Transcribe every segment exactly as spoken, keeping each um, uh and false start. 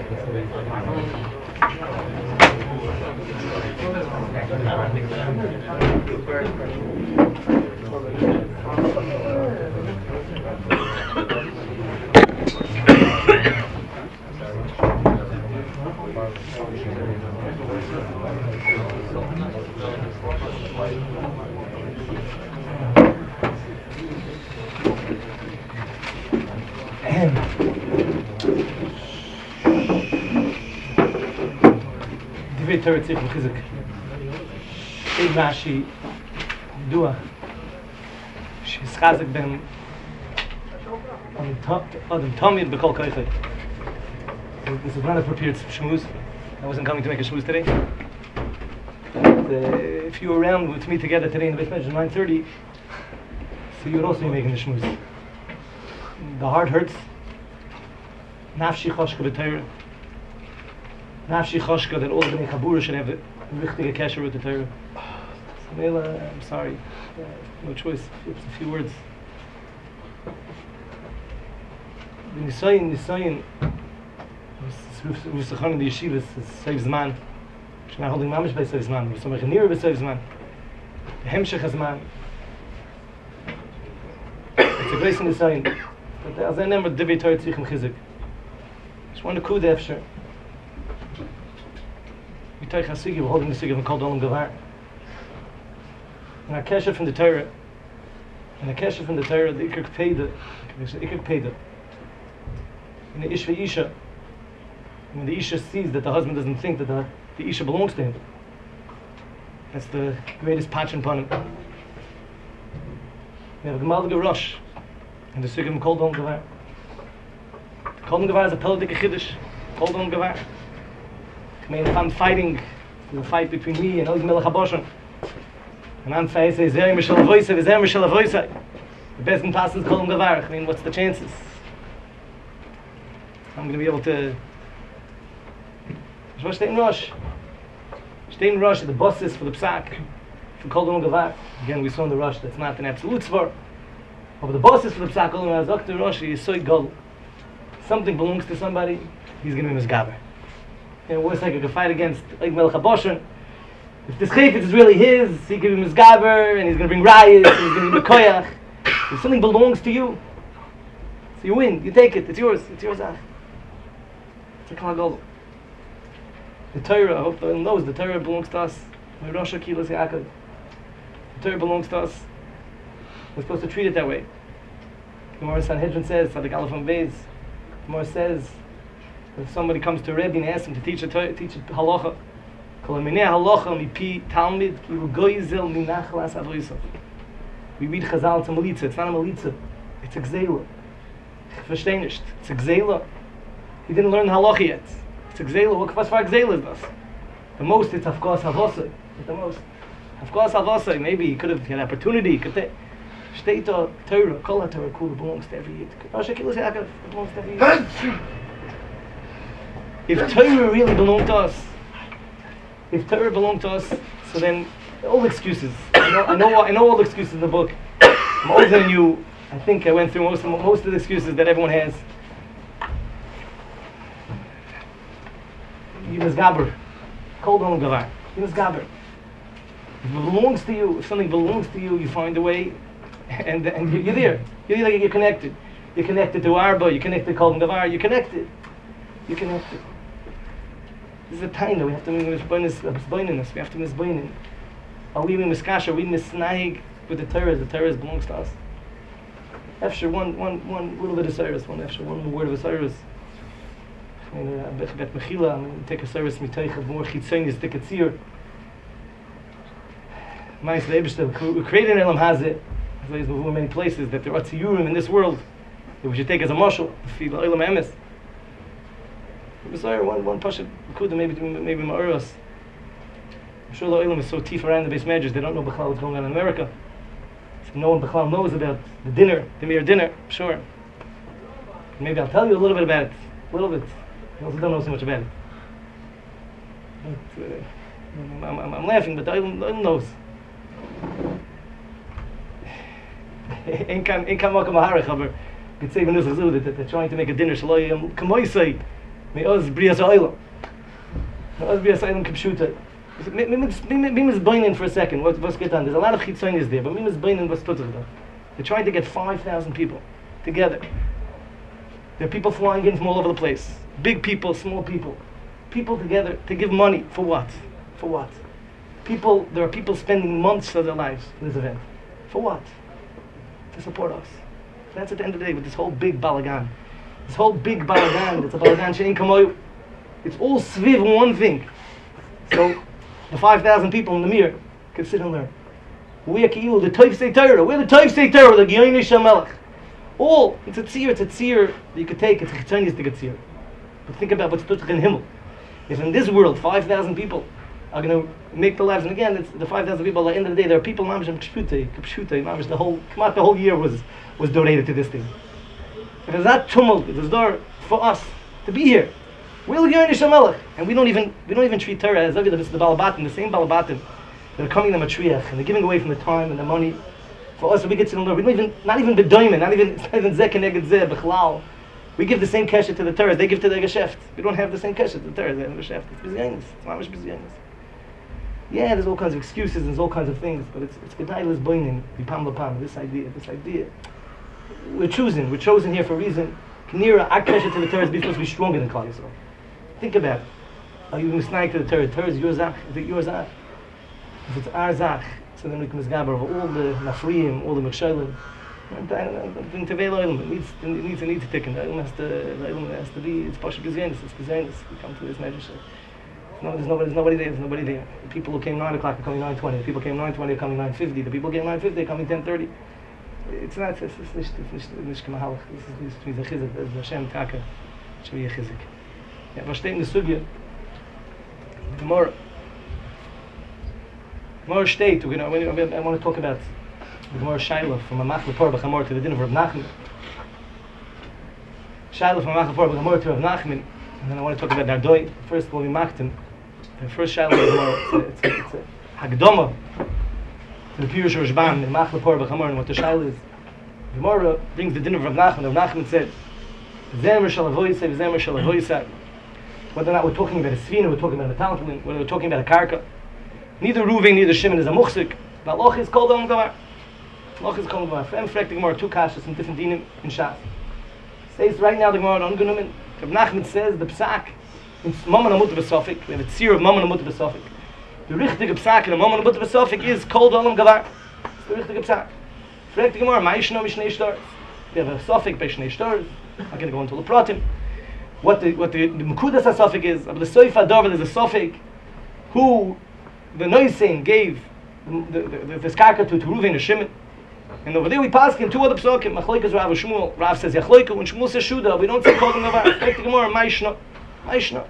Divrei Torah Tzich Chizuk. Eid Rashi Dua. She's Chazak ben Adam Tomid B'Kol Koichai. This is not a prepared shmooze. I wasn't coming to make a shmooze today. But, uh, if you were around with me together today in the Beit Medrash at nine thirty, so you would also be making the shmooze. The heart hurts. Nafshi choshka b'Torah. Nafshi choshka that all the Bnei Chabura should have a richtige kesher with the Torah. So Mela, I'm sorry. Uh, no choice. It's a few words. The Nisayin, Nisayin, was in the yeshivas, it saves man. She's not holding mamish by saves man. We're so much nearer by saves man. The hemshech has man. It's a grace in Nisayin. But as I remember, Divrei Torah Tzich Chizuk. Just want to coup the efsher. We take a sigi, we're holding the sigi from Kol Dolam Gavar. And a kesher from the Torah, and a kesher from the Torah, the Ikrik Peda, the Ikrik Peda. And the Ish Isha, when the Isha sees that the husband doesn't think that the, the Isha belongs to him, that's the greatest patch upon him. We have a Gemal Gerosh, and the sigi from Kol Dolam Gavar. Kol Dolam Gavar is a Peldik Chiddush, Kol Dolam Gavar. I mean, if I'm fighting, there's a fight between me and Og Melech HaBoshen, and I'm facing Zeri Mishal Avoisai, Zeri Mishal Avoisai, the best in passes Kol Dolam Gavar. I mean, what's the chances? I'm going to be able to... What steht in Rosh? Steht in Rosh, the bosses for the Psak, for Kol Dolam Gavar. Again, we saw in the Rosh, that's not an absolute svar. But the bosses for the Psak, Kol Dolam Gavar, Zok Rosh, is so gol. Something belongs to somebody, he's going to be misgaber. You know, worse like I could fight against like Melech HaBoshen. If this chayfetz is really his, he can be misgaber, and he's going to bring rayas, and he's going to be mekoyach. If something belongs to you, so you win, you take it, it's yours, it's yours. Ah. It's a klagol. The Torah, I hope everyone knows, the Torah belongs to us. The Rosh HaKilas Yaakov. The Torah belongs to us. We're supposed to treat it that way. Gemara Sanhedrin says, Sadik Aleph and Beis, Gemara says, if somebody comes to a Rebbe and asks him to teach a teach a halacha, kol minei halacha mipi talmid ki hu goizel minachlas avoisov. We read Chazal, it's a melitza. It's not a melitza. It's a gzeila. Versteh nicht. It's a gzeila. He didn't learn the halacha yet. It's a gzeila. What was for a gzeila is this? The most, it's of course havosai. It's the most. Of course havosai. Maybe he could have had an opportunity. Could they? Shtei to Torah, kol ha-Torah kula belongs to every yid. Rosh HaKilas Yaakov belongs to every yid. If Torah really belonged to us, if Torah belonged to us, so then all excuses. I know, I know, I know all the excuses in the book. I'm older than you. I think I went through most of most of the excuses that everyone has. You misgaber, Kol Dolam Gavar. You misgaber. If it belongs to you, if something belongs to you, you find a way, and and you're there. You're like you're connected. You're connected to Arba. You're connected to Kol Dolam Gavar. You're connected. You're connected. This is a time that we have to misboin in us. We have to misboin in. Are we miskash? Are we misnaig with the Torah? The Torah belongs to us. After one, one, one little bit of service, one after one word of a service. I mean, bet mechila. I mean, take a service mitayich more chitzonis dikatzir. Ma'is leibishter. We created an elam hazeh. There's many places that there are tziyurim in this world that we should take as a mashal to feed the elam emes. One one pasha could maybe maybe ma'uras. I'm sure the olam is so deep around the base measures they don't know b'chlal what's going on in America. So no one b'chlal knows about the dinner, the mere dinner. Sure. Maybe I'll tell you a little bit about it, a little bit. I also don't know so much about it. But, uh, I'm, I'm, I'm laughing, but the olam, the olam knows. Ein kan ein kan makam harach, aber it's even this that they're trying to make a dinner shaloyim kamoisei. Me'oz Brias Oilam. Me'oz Brias Oilam Kipshuta. Mim is Bainin for a second. What, what's get done? There's a lot of chitzonis there, but Mim is Bainin was put there. They're trying to get five thousand people together. There are people flying in from all over the place. Big people, small people. People together to give money. For what? For what? People, there are people spending months of their lives in this event. For what? To support us. That's at the end of the day with this whole big balagan. This whole big balagan, it's a balagan she'in kamoyu. It's all sviv one thing. So, the five thousand people in the mirror can sit and learn. We're ki'ul, the Toif Sei Torah. We're the Toif Sei Torah, the Giyoni Shamelech. All, it's a tzir, it's a tzir that you could take, it's a chitzonius to get tzir. But think about what's tutzach in Himmel. If in this world, five thousand people are going to make the lives, and again, it's the five thousand people, at the end of the day, there are people, mamish and kshpute, kshpute, mamish, the whole, come out, the whole year was, was donated to this thing. If there's that tumult, if there's door for us to be here, we'll Giyoni Shamelech. And we don't even, we don't even treat Torah as if it's the Balabatim, the same Balabatim. They're coming to Matriach, and they're giving away from the time and the money. For us, we get to the Lord. We don't even, not even bedoimen, not even, not even zeh keneged zeh, b'chlal. We give the same keshet to the Torah, they give to the Geschäft. We don't have the same keshet to the Torah, they have the Geschäft. It's bizyanis, it's mamish bizyanis. Yeah, there's all kinds of excuses, and there's all kinds of things, but it's it's gedailas boinim, bipam lapam, this idea, this idea. We're choosing, we're chosen here for a reason. Knira, our keshet to the Torah is supposed to be stronger than Klal Yisrael. Think about it. Are you misnaik to the Torah? The Torah is your zach, is it your zach? If it's our zach, so then we can misgaber over all the nafriim, all the mekshalim. And the Tevei Loilam, it needs, it needs, it needs to ticken. The Oilam has to, the Oilam has to be, it's Pasha Gizyanis, it's Gizyanis. We come to this measure. No, there's nobody, there's nobody there, there's nobody there. The people who came nine o'clock are coming nine twenty. The people who came nine twenty are coming nine fifty. The people who came nine fifty are coming ten thirty. It's not, it's, it's, it's nicht, it's nicht, nicht kemahalach. This is, this is a chizik, this is Hashem Taka. It should be a chizik. Yeah, was steht in the Sugya? The more, more state, we're gonna, I want to talk about the Gemara Shaila from a Machle Por B'Chamor to the din of Rav Nachman. Shaila from a Machle Por B'Chamor to Rav Nachman, and then I want to talk about Dardoi. First, we'll be Machtim. The first Shaila is more, it's a, it's a, it's a Hagdoma to the Pirush Rashban in Machle Por B'Chamor, and what the Shaila is. The Gemara brings the din of Rav Nachman. Rav Nachman said, Zemer shal avoyisei, Zemer shal avoyisei. Whether or not we're talking about a Sfina, we're talking about a Talmud, whether we're talking about a Karka. Neither Ruvain, neither Shimon is a Muchzik. But Loch is called on Gavar. Loch is called on Gavar. Fem frekt the Gemara two kashas in different dinim in Shas. Says right now the Gemara on Gunumin. Rav Nachman says the Psak in Mammon Amut B'Sofik. We have a tzir of Mammon Amut B'Sofik. The richtige Psak in the Mammon Amut B'Sofik is called on Gavar. It's the richtige Psak. Frekt the Gemara, Ma'ishno Mishnei Shtar. We have a Sofik by Shnei Shtar. I'm going to go into the Pratim. What the what the, the Mekudas HaSofik is, but the Soifa Dover is a Sofik who the Noisin gave the, the, the, the Skarka to, to Ruvain and Shimon. And over there we pass in two other Psokim, Machloikas Rav and Shmuel. Rav says Yachloiku, and Shmuel says Shuda. We don't say Kodem Gavar. Take the Gemara, Maishna. Maishna.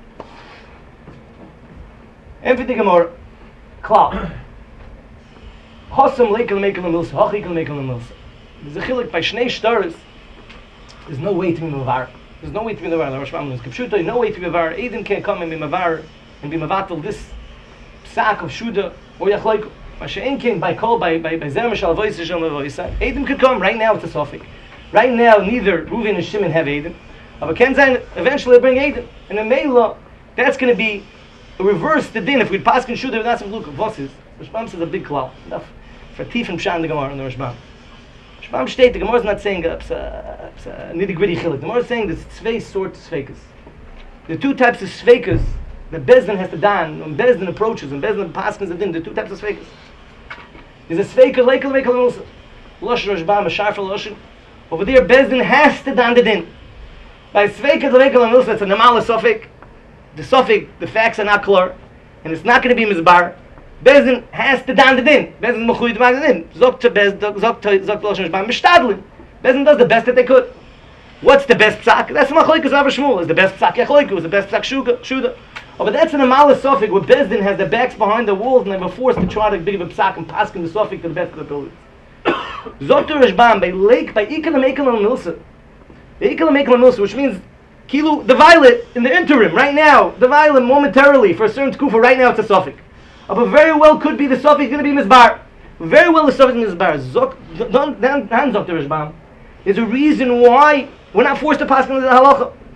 Empty the Gemara. Klal. Hossam Leikel Meikel Milsa. Hochikel Meikel Milsa. There's a chilik by Shnei Shtaris. There's no way to be Mavar. There's no way to be Mavar. The Rosh Hashanah is Kipshuta. No way to be Mavar. Eden can't come and be Mavar and be Mavatal this sack of Shuda or Yachloiku. Mashain came by call by by by Zemer Shal Avoyis Shal Avoyis. Eden could come right now. It's a Sofik. Right now, neither Reuven and Shimon have Eden. But Ken Zayin eventually bring Eden. And in Meila, that's going to be a reverse the din. If we'd pass in Shuda, that's a look of Vosses. Rashbam says a big klal. Enough for Tif and Pshan the Gemara in the Rashbam. Rashbam state the Gemara is not saying a nitty gritty chilik. The Gemara is saying there's two sorts of sveikas. The two types of sveikas that Bezdin has to dan when Bezdin approaches and Bezdin passes the din. The two types of sveikas. There's a sveika leikel leikel milsa. Losh Rashbam a sharfa loshin. Over there Bezdin has to dan the din. By sveika leikel milsa, it's a normal suffix. The suffix, the facts are not clear, and it's not going to be mizbar. Bezdin has to dan the din. Bezdin mechui to the din. Zok to Bezdin, zok to zok to Lashon Rashbam mishtadlin. Bezdin does the best that they could. What's the best psak? That's machloikas Rav Shmuel. Is the best psak yachloiku? Is the best psak shuga shuda? Oh, but that's an amal suffix where Bezdin has the backs behind the walls and they were forced to try to give a psak and pass in the suffix to the best of the abilities. Zok to Rashbam by lake by ikal meikal and milsa. The ikal meikal and milsa, which means Kilu, the violet in the interim, right now, the violet momentarily for a certain kufa, right now it's a suffix. Uh, but very well could be the suffix going to be mizbar. Very well the suffix is mizbar. Zok, don't hand Zok to Rashbam. There's a reason why we're not forced to pass into the halacha.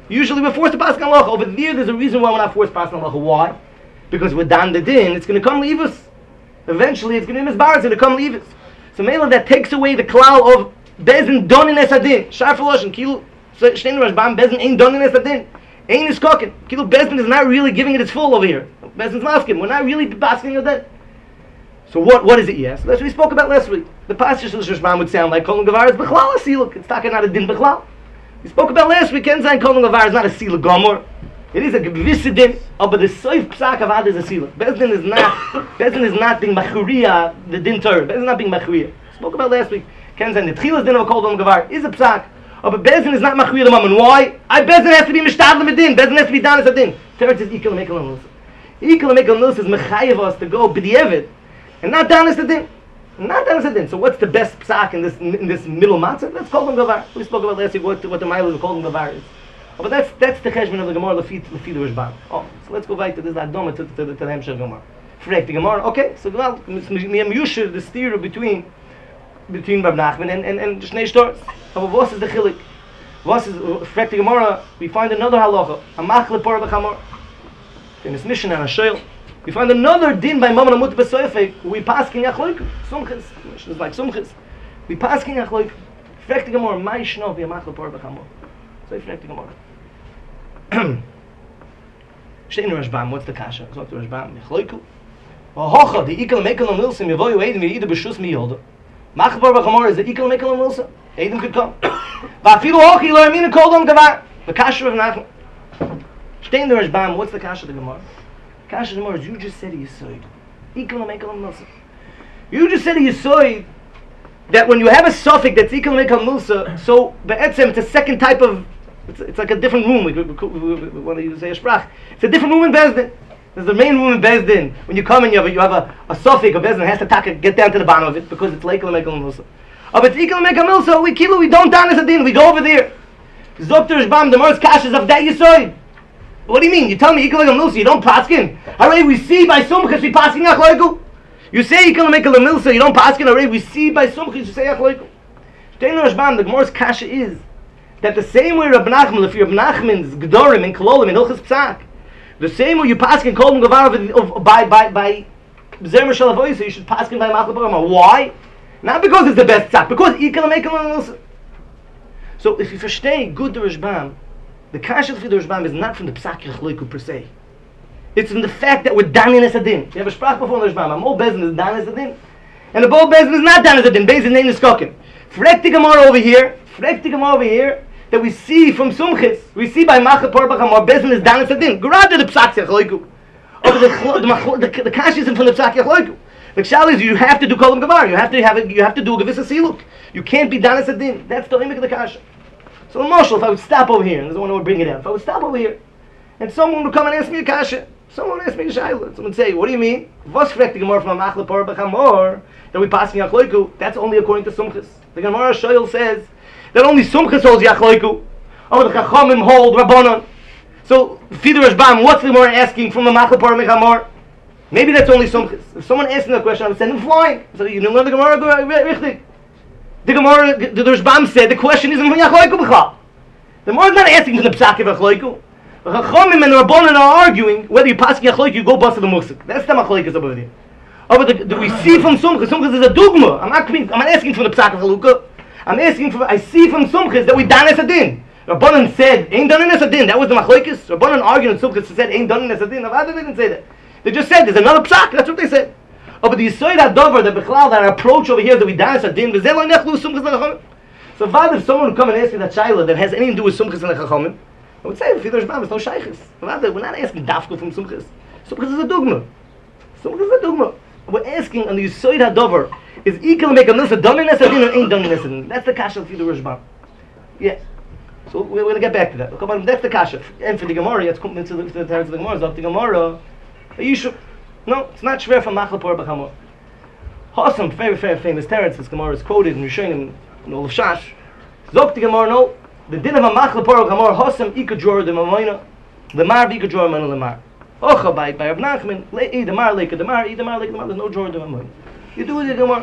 Usually we're forced to pass halacha. Over there, there's a reason why we're not forced to pass halacha. Why? Because we're dan the din. It's going to come leave us. Eventually, it's going to be misbar. It's going to come leave us. So Mela, that takes away the klal of bezin don in esadin. Sharf Loshen kilu shtein rashbam bezin ain't don in esadin. Ain't is cooking. Kilu bezin is not really giving it its full over here. Bezin's masking. We're not really basking of that. So what what is it? Yes, that's what we spoke about last week. The passage of the Rashbam would sound like Kol Gavar is Bechlal a Siluk. It's talking out a din Bechlal. We spoke about last week. Ken Zayin Kol Gavar is not a Siluk Gomor. It is a gewisse din, but the Soif Psak of Ad is a Siluk. Bezdin is not. Bezdin is not being Machuriya the din Torah. Bezdin is not being Machuriya. Spoke about last week. Ken Zayin the Tchilas din of a Kol Gavar is a Psak. But Bezdin is not Machuriya the Mammon. Why? I Bezdin has to be Mishtadl Medin. Bezdin has to be done as a din. Teretz is Ikel Mekel Nus. Ikel Mekel Nus is Mechayev us to go b'di'evid. And not down as the din. Not down as the din. So what's the best psak in this in this middle matzah? Let's call them gavar. We spoke about last week what, what the mile of called them gavar is. Oh, but that's that's the cheshbon of the Gemara lefit lefit the Rishbam. Oh, so let's go back to this Adoma to to the to the Hemshech Gemara. Frek the Gemara. Okay, so well, me am yusher the steer between between Rav Nachman and and and Shnei Shtors. But what is the chilik? What is frek the Gemara? We find another halacha. A machle por b'chamor. In this mission and a shayl. We find another din by Mammon Amut B'Soifek. We paskin yachloik sumchis. It's like sumchis. We paskin yachloik. Frek the Gemara. My shno v'yamachlo por b'chamor. So frek the Gemara. Shtein Rashbam. What's the kasha? So the Rashbam yachloiku. V'hocha the ikel mekel on Wilson. Yevoyu Eidim v'yidu b'shus miyoda. Machlo por b'chamor is the ikel mekel on Wilson. Eidim could come. V'afilu hochi lo yamin kol dom gavar. The kasha of Nachman. Shtein Rashbam. What's the kasha of the Gemara? Kasha Gemara, you just said a yisoid. Equal mekel milsa. You just said a yisoid that when you have a suffix that's equal mekel milsa, so be'etzem it's a second type of. It's, it's like a different room. We, we, we, we, we want to use a sprach. It's a different room in Bezdin. There's the main room in Bezdin. When you come in, you have a, you have a, a suffix of Bezdin has to taka, get down to the bottom of it because it's equal mekel milsa. Oh, but it's equal mekel milsa. We kill we don't down as a din. We go over there. Zokter Shbam, the most kashas of that yisoid. What do you mean? You tell me Ikel Milsa, you don't paskin. Already we see by Sumchis we paskin Achloiku. You say Ikel Milsa, you don't paskin. Already we see by Sumchis you say Achloiku. Shtein Rashbam, the Gemara's kasha is that the same way Rab Nachman, if Rab Nachman's Gdorim and Kololim and Hilchas Psak, the same way you paskin Kol Gavar by by by Zer Mishal Avoysa, you should paskin by Machal Parama. Why? Not because it's the best Psak, because Ikel Milsa. So if you versteh good the Rashbam, the kasha of the Rashbam is not from the psak yachloiku per se. It's from the fact that we're danin as a din. You have a sprach before the Rashbam. Amol bezin is dan as a din, and the bol bezin is not dan as a din. Bezin name is kokin. Frek the Gemara over here. Frek the Gemara over here that we see from Sumchis. We see by Machal Por B'chamor bezin is dan as a din. Grada the psak yachloiku. Over the the the, the kasha isn't from the psak yachloiku. The kshal is you have to do kolam gavar. You have to have a, you have to do a gevisa siluk. You can't be dan as a din. That's the limit of the kasha. So Moshe, if I would stop over here, and there's one who would bring it out, if I would stop over here, and someone would come and ask me a kasha, someone would ask me a shayla, someone would say, what do you mean? Vos frek the Gemara from Machle Por B'chamor, that we pass Yachloiku, that's only according to Sumchis. The Gemara Shoyl says that only Sumchis holds Yachloiku, oh, the Chachamim hold Rabbanon. So, Fider Rashbam, what's the Gemara asking from the Machle Por B'chamor? Maybe that's only Sumchis. If someone asks me that question, I would send him flying. So you didn't learn the Gemara richtig. The Gemara, the Rashbam said, the question isn't from Yachloiku b'chal. The Gemara is not asking for the psak of Yachloiku. The Chachamim and the Rabbanan are arguing whether you pass Yachloiku, you go bust the Musik. That's the Machloikus over there. Oh, but the, the, we see from Sumchis, Sumchis is a dogma. I'm not, I'm not asking for the psak of Haluka. I'm asking for, I see from Sumchis that we dan es adin. Rabbanan said, ain't done in es adin. That was the Machloikus. Rabbanan argued and Sumchis said, ain't done in es adin. Avada didn't say that. They just said, there's another psak. That's what they said. Oh, but the Yisoid HaDover, the Bechlal, that approach over here that we dance at din, so Vad, if someone would come and ask me that shayla that has anything to do with Sumchis and the Chachamim, I would say, if there's no shaykhis. Vad, we're not asking dafka from Sumchis. Sumchis is a dogma. Sumchis is a dogma. We're asking on the Yisoid HaDover, is equal to make a nasa done in Esadin or ain't done in Esadin? That's the kasha of the Rashbam. Yeah. So we're going to get back to that. Come on, that's the kasha. And for the Gemara, it's coming to the Teretz of the Gemara, so the Gemara, you should. No, it's not shver from Machal Por B'chamor. Hossam, very, very famous Teretz, this Gemara is quoted in Rishonim, in all of Shash. Zok the Gemara, no, the din of a Machal Por B'chamor, Hossam ikadjor de mamoina, lemar b'ikadjor manu lemar. Ocha by by Rav Nachman, i demar leika demar, i demar leika demar, there's no jor de mamoina. You do the Gemara.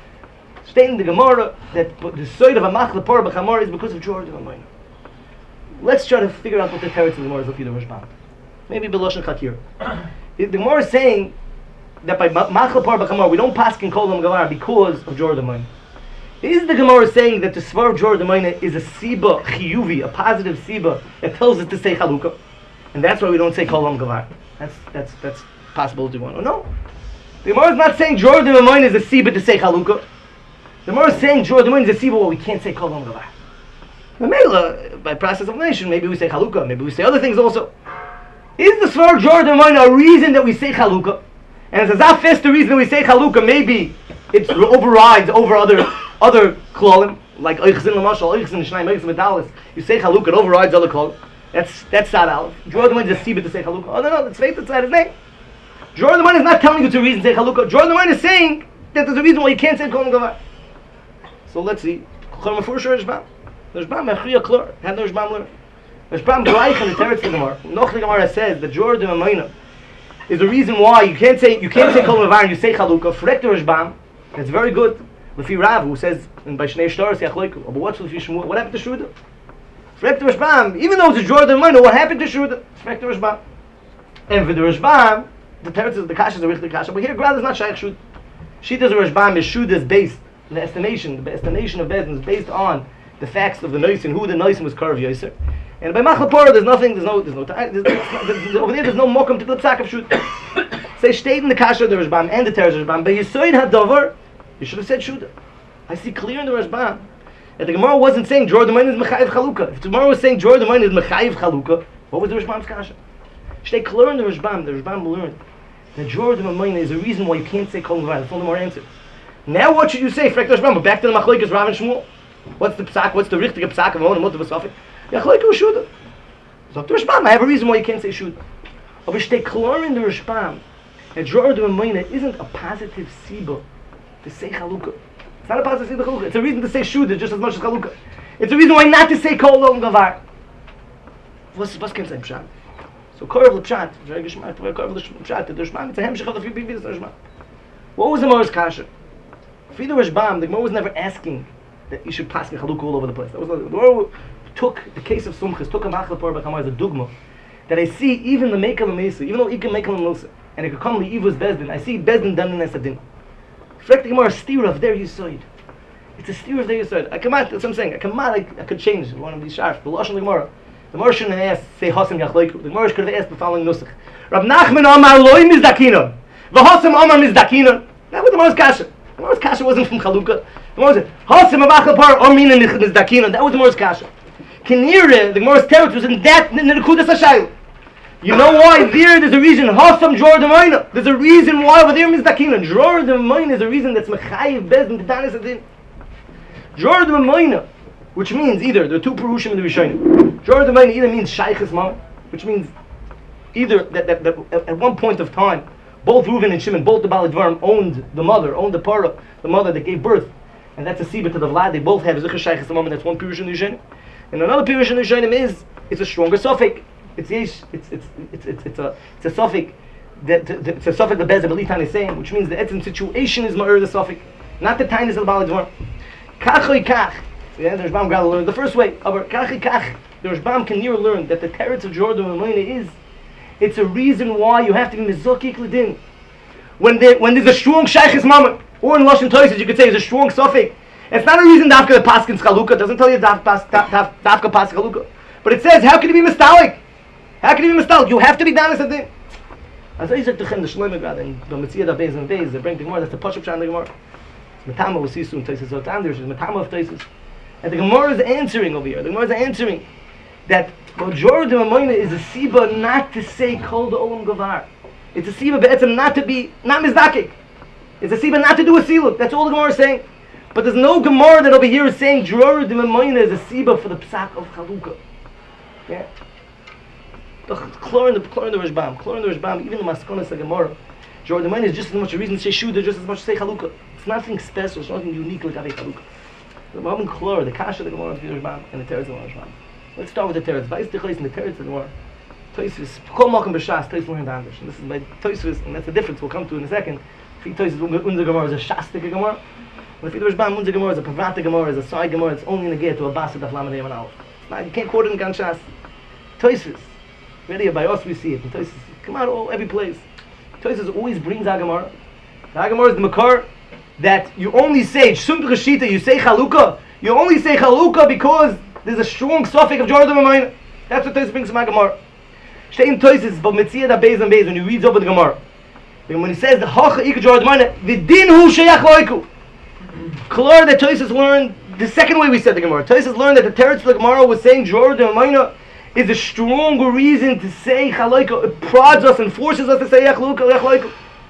Stay in the Gemara that the side of a Machal Por B'chamor is because of jor de mamoina. let's try to figure out what the teretz of the Gemara is of the Rashbam. Maybe Beloshen Chakir. The Gemara is saying that by Machal Par B'Chamar we don't pass in Kol Gavar because of Jorah D'Mayna. Is the Gemara saying that the Svar of Jorah D'Mayna is a Siba Chiyuvi, a positive Siba that tells us to say Chalukah? And that's why we don't say Kol Gavar. That's that's that's possible to one. Oh no. The Gemara is not saying Jorah D'Mayna is a Siba to say Chalukah. The Gemara is saying Jorah D'Mayna is a Siba well we can't say Kol Gavar. Mamela, by process of nation, maybe we say Chalukah, maybe we say other things also. Is the Svar of Jorah D'Mayna a reason that we say Chalukah? And as a Zafis, the reason that we say Chalukah, maybe it overrides over other other klolim, like Eichzin Lamashal, Eichzin Shnaim, Eichzin Medalis. You say Chalukah, it overrides other klolim. That's that's Sad Aleph. Jorah D'Mayna is a Sibit to say Chalukah. Oh no, no, it's faith inside his name. Jorah D'Mayna is not telling you to reason to say Chalukah. Jorah D'Mayna is saying that there's a reason why you can't say Kol Gavar. So let's see. Chol Mefurish Rishbam. Rishbam Mechriya Klor. Had the Rishbam learn. Rishbam Gleich in the Teretz of the Gemara. Noch the Gemara says that Jorah D'Mayna is the reason why you can't say you can't say Kol Gavar and you say Chalukah. Frek the Rishbam. It's very good. Lefi Rav who says in by Shnei Shtaros Yachloiku. But what's Lefi Shmuel? What happened to Shuda? Frek the Rishbam. Even though it's a Jorah D'Mayna, what happened to Shuda? Frek the Rishbam. And for the Rishbam, the Teretz is the Kasha is a Richtig Kasha. But here Grad is not Shaykh Shuda. Shita's Rishbam is Shuda is based. The estimation, the estimation of Bezdin is based on the facts of the Noisin, who the Noisin was Karv Yoser. And by Machal Parah, there's nothing, there's no, there's no, there's, there's, there's, over there, there's no mokum to the psak of Shud. Say, state in the Kasha of the Rashbam and the Teretz of the Rashbam, but Yisoid HaDover, you should have said Shuda. I see clear in the Rashbam that the Gemara wasn't saying Jorah D'Mayna is Mechayiv Chalukah. If the Gemara was saying Jorah D'Mayna is Mechayiv Chalukah, what was the Rashbam's Kasha? Stay clear in the Rashbam, the Rashbam will learn that Jorah D'Mayna is a reason why you can't say Kol Gavar. That's all the more answer. Now what should you say? Frek the Rashbam, back to the Machlokes Rav and Shmuel. What's the psak? What's the richtige psak of Olam Mutter V'Safik? Yachloiku Shuda. So the Rashbam, I have a reason why you can't say Shuda. But we stay clear in the Rashbam that Jorah D'Mayna isn't a positive siba to say Chalukah. It's not a positive siba Chalukah. It's a reason to say Shuda just as much as Chalukah. It's a reason why not to say Kol Gavar. What's what's can say Pshat? So Korv L'Pshat, very Geshmak, very Korv L'Pshat. The Rashbam, it's a hemshech of the few people in the Rashbam. What was the Morris Kasha? For the Rashbam, the Gemara was never asking that you should pass me Chalukah all over the place. That was not, the Gemara took the case of Sumchis, took a Machal Parah B'Chamar as a dogma that I see even the Mekel and Mesa, even though he can make him Mesa, and it could come the Ivus Bezdin, I see Bezdin done in Esadin. Frek the Gemara, a steer of their Yisoid. It's a steer of their Yisoid. I come out, that's what I'm saying. I come out, I, I could change one of these sharps. The Lashon the Gemara. The Gemara shouldn't have asked, say Hasim Yachloiku. The Gemara could have asked the following Nusach. Rab Nachman Amar Loi Mizdakinon. V'Hasim Amar Mizdakinon. That was the Gemara's Kasha. The Gemara's Kasha wasn't from Chalukah. The Gemara said, Hasim Machal Parah Omina Mizdakinon. That was the Gemara's Kasha. Kinire, the Gemara's Teretz was in that, in the Nekudas HaShayil. You know why? There, there's a reason. Hasam Jorah D'Mayna. There's a reason why over there Mizdakinon. Jorah D'Mayna is a reason that's Mechayiv Bezdin T'Tanis Adin. Jorah D'Mayna, which means either, there are two Perushim in the Rishonim. Jorah D'Mayna either means Shaychus Mama, which means either that, that, that at one point of time, both Reuven and Shimon, both the Baalei Dvarim owned the mother, owned the Parah, the mother that gave birth. And that's a Sibah to the Vlad. They both have Zichar Shaychus Mama, that's one Perush in the Rishonim. And another Perush in the Rishonim is, it's a stronger suffix. It's yesh, it's it's it's it's it's a it's a suffix that it's a suffix the Bezer Belitan is saying, which means the etzim situation is ma'ur the suffix, not the tainis of the Baalei Dvarim. Kachoi kach. Yeah, the Rashbam got to learn the first way. Aber kachoi kach. The Rashbam can near learn that the teretz of Jorah D'Mayna is, it's a reason why you have to be mizokik l'din. When there when there's a strong shaychus mama, or in Lashon Toises you could say there's a strong suffix. It's not a reason dafka the paskin chalukah. Doesn't tell you daf daf dafka pas chalukah. But it says how can you be mistalik? How can you be mistalik? You have to be down as a thing. As I said to him, the Shlomo Grad and the Mitzvah of Beis and Beis, they bring the Gemara. That's the Pashup Shan the Gemara. It's Matama we'll see soon. Toises so down there is Matama of Toises, and the Gemara is answering over here. The Gemara is answering that Jorah D'Mayna is a siba not to say Kol Olam Gavar. It's a siba be'etzem not to be not mizdakik. It's a siba not to do a siluk. That's all the Gemara is saying. But there's no Gemara that over here is saying Jorah D'Mayna is a siba for the psak of Chalukah. Yeah. The Klor in the Klor in the Rashbam, Klor in the Rashbam, even the Maskonas of Gemara, Jorah D'Mayna is just as much a reason to say Shuda, just as much to say Chalukah. It's nothing special. It's nothing unique like Avei Chalukah. The Rabban Klor, the Kasha of the Gemara of the Rashbam, and the Teretz of the Rashbam. Let's start with the Teretz. Vais Tichais in the Teretz of the Gemara. Toisvis, Kol Malkum B'Shas, Toisvis learned Anders. And this is by Toisvis, and that's the difference we'll come to in a second. Fi Toisvis, unser Gemara is a Shastik Gemara. And Fi Rashbam, unser Gemara is a Pavata Gemara, is a Sai Gemara. It's only in the gate to a Basad of Lamed Yom and Aleph. Nah, you can't quote it in Gan Shas. Toises. Really, by us we see it. Toises come out all every place. Toises always brings Agamara. The Agamara is the Makar that you only say Shum Rashita, you say Chalukah. You only say Chalukah because there's a strong suffix of Jordan Mamayna. That's what Toises brings from Agamara. Shtein Toises, but Metzia da Beis and Beis, when he reads over the Gemara. When he says the Hacha Ika Jordan Mamayna, the Din Hu Sheyach Loiku. Clear that Toises learned the second way we said the Gemara. Toises learned that the Teretz of the Gemara was saying Jordan Mamayna is a stronger reason to say Chaloika. It prods us and forces us to say Yachluka, Yachloika.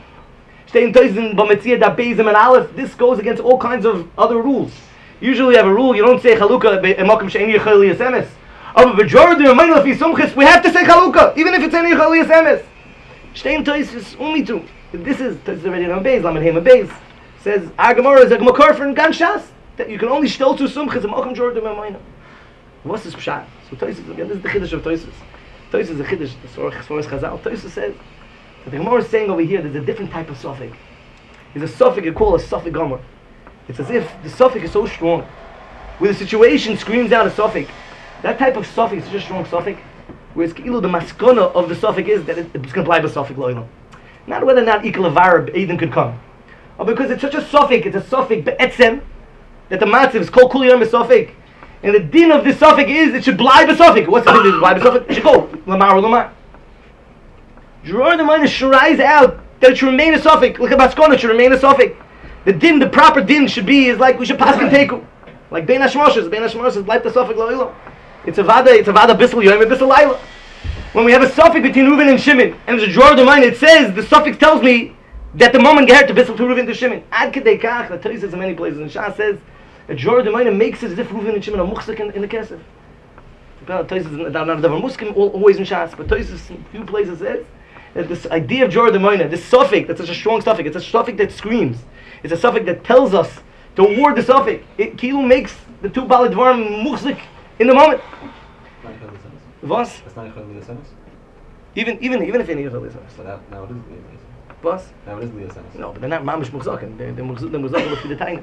Shtein Toises but Metzia da Beis and Aleph. This goes against all kinds of other rules. Usually you have a rule, you don't say Chalukah in Makom She'eni Yechali Yesemes. But Jordan Mamayna Lefi Sumchis, we have to say Chalukah, even if it's Eni Yechali Yesemes. Shtein Toises only two. This is Toises already on Beis, Lamed Hema Beis. Says our Gemara is a Makar for Gan Shas that you can only shtel to Sumchis and Makom Jordan Mamayna. What's this pshat? So Toises again, this is the chiddush of Toises. Toises is a chiddush. The Sorach Chazal. Toises says that the Gemara is saying over here there's a different type of suffix. There's a suffix you call a suffix Gomer. It's as if the suffix is so strong, where the situation screams out a suffix. That type of suffix is such a strong suffix, whereas the maskana of the suffix is that it's going to apply the suffix loyal. Not whether or not equal avar Eden could come, or because it's such a suffix, it's a suffix be'etzem that the matziv is called kuliyam a suffix, and the din of this suffix is it should blind a suffix. What's the din of this blind a suffix? It should go lamar or lamar. Gerard the mind should rise out that it should remain a suffix. Look at maskana, it should remain a suffix. The din, the proper din should be is like we should pass and teku, like bein hashmoshes. Bein hashmoshes blind the suffix loyal. It's a vada, it's a vada bissel yoyim a bissel laila. When we have a suffix between Reuven and Shimon, and there's a drawer of the mind, it says the suffix tells me that the moment get to bissel to Reuven to Shimon. Ad kedei kach, the Torah says in many places, and Shah says a drawer of the mind makes it as if Reuven and Shimon are muchzik in, in the kesef. The Torah says not never muskim always in Shas, but Torah says in few places says that this idea of drawer of the mind, this suffix that's such a strong suffix, it's a suffix that screams. It's a suffix that tells us to award the suffix. It kilu makes the two balad dvarim muchzik in the moment. Was? Even even even if any of the So now, now it is Liyasenes. Was? Now it is Liyasenes. No, but they're not mamish muchzakin. They're they're muchzakin with the tainim.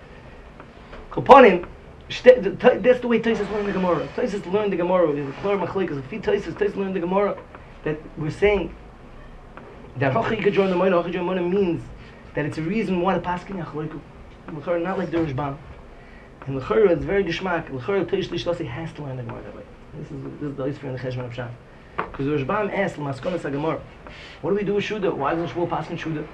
Koponim. That's the way Toises learned the Gemara. Toises learned the Gemara. There's a clear machlikas. If he Toises, Toises learned the Gemara that we're saying that Hachi Gajon the Moina, Hachi Gajon Moina means that it's a reason why the Paskin Yachloiku. L'chor not like the Rishbam. And l'chor it's very geshmak. L'chor Toish Lishlasi has to learn the Gemara that way. This is this is the Isfer and the Cheshvan of Shah. Because the Rishbam asked L'maskonas HaGemara, what do we do with Shuda? Why doesn't Shmuel Paskin Shuda?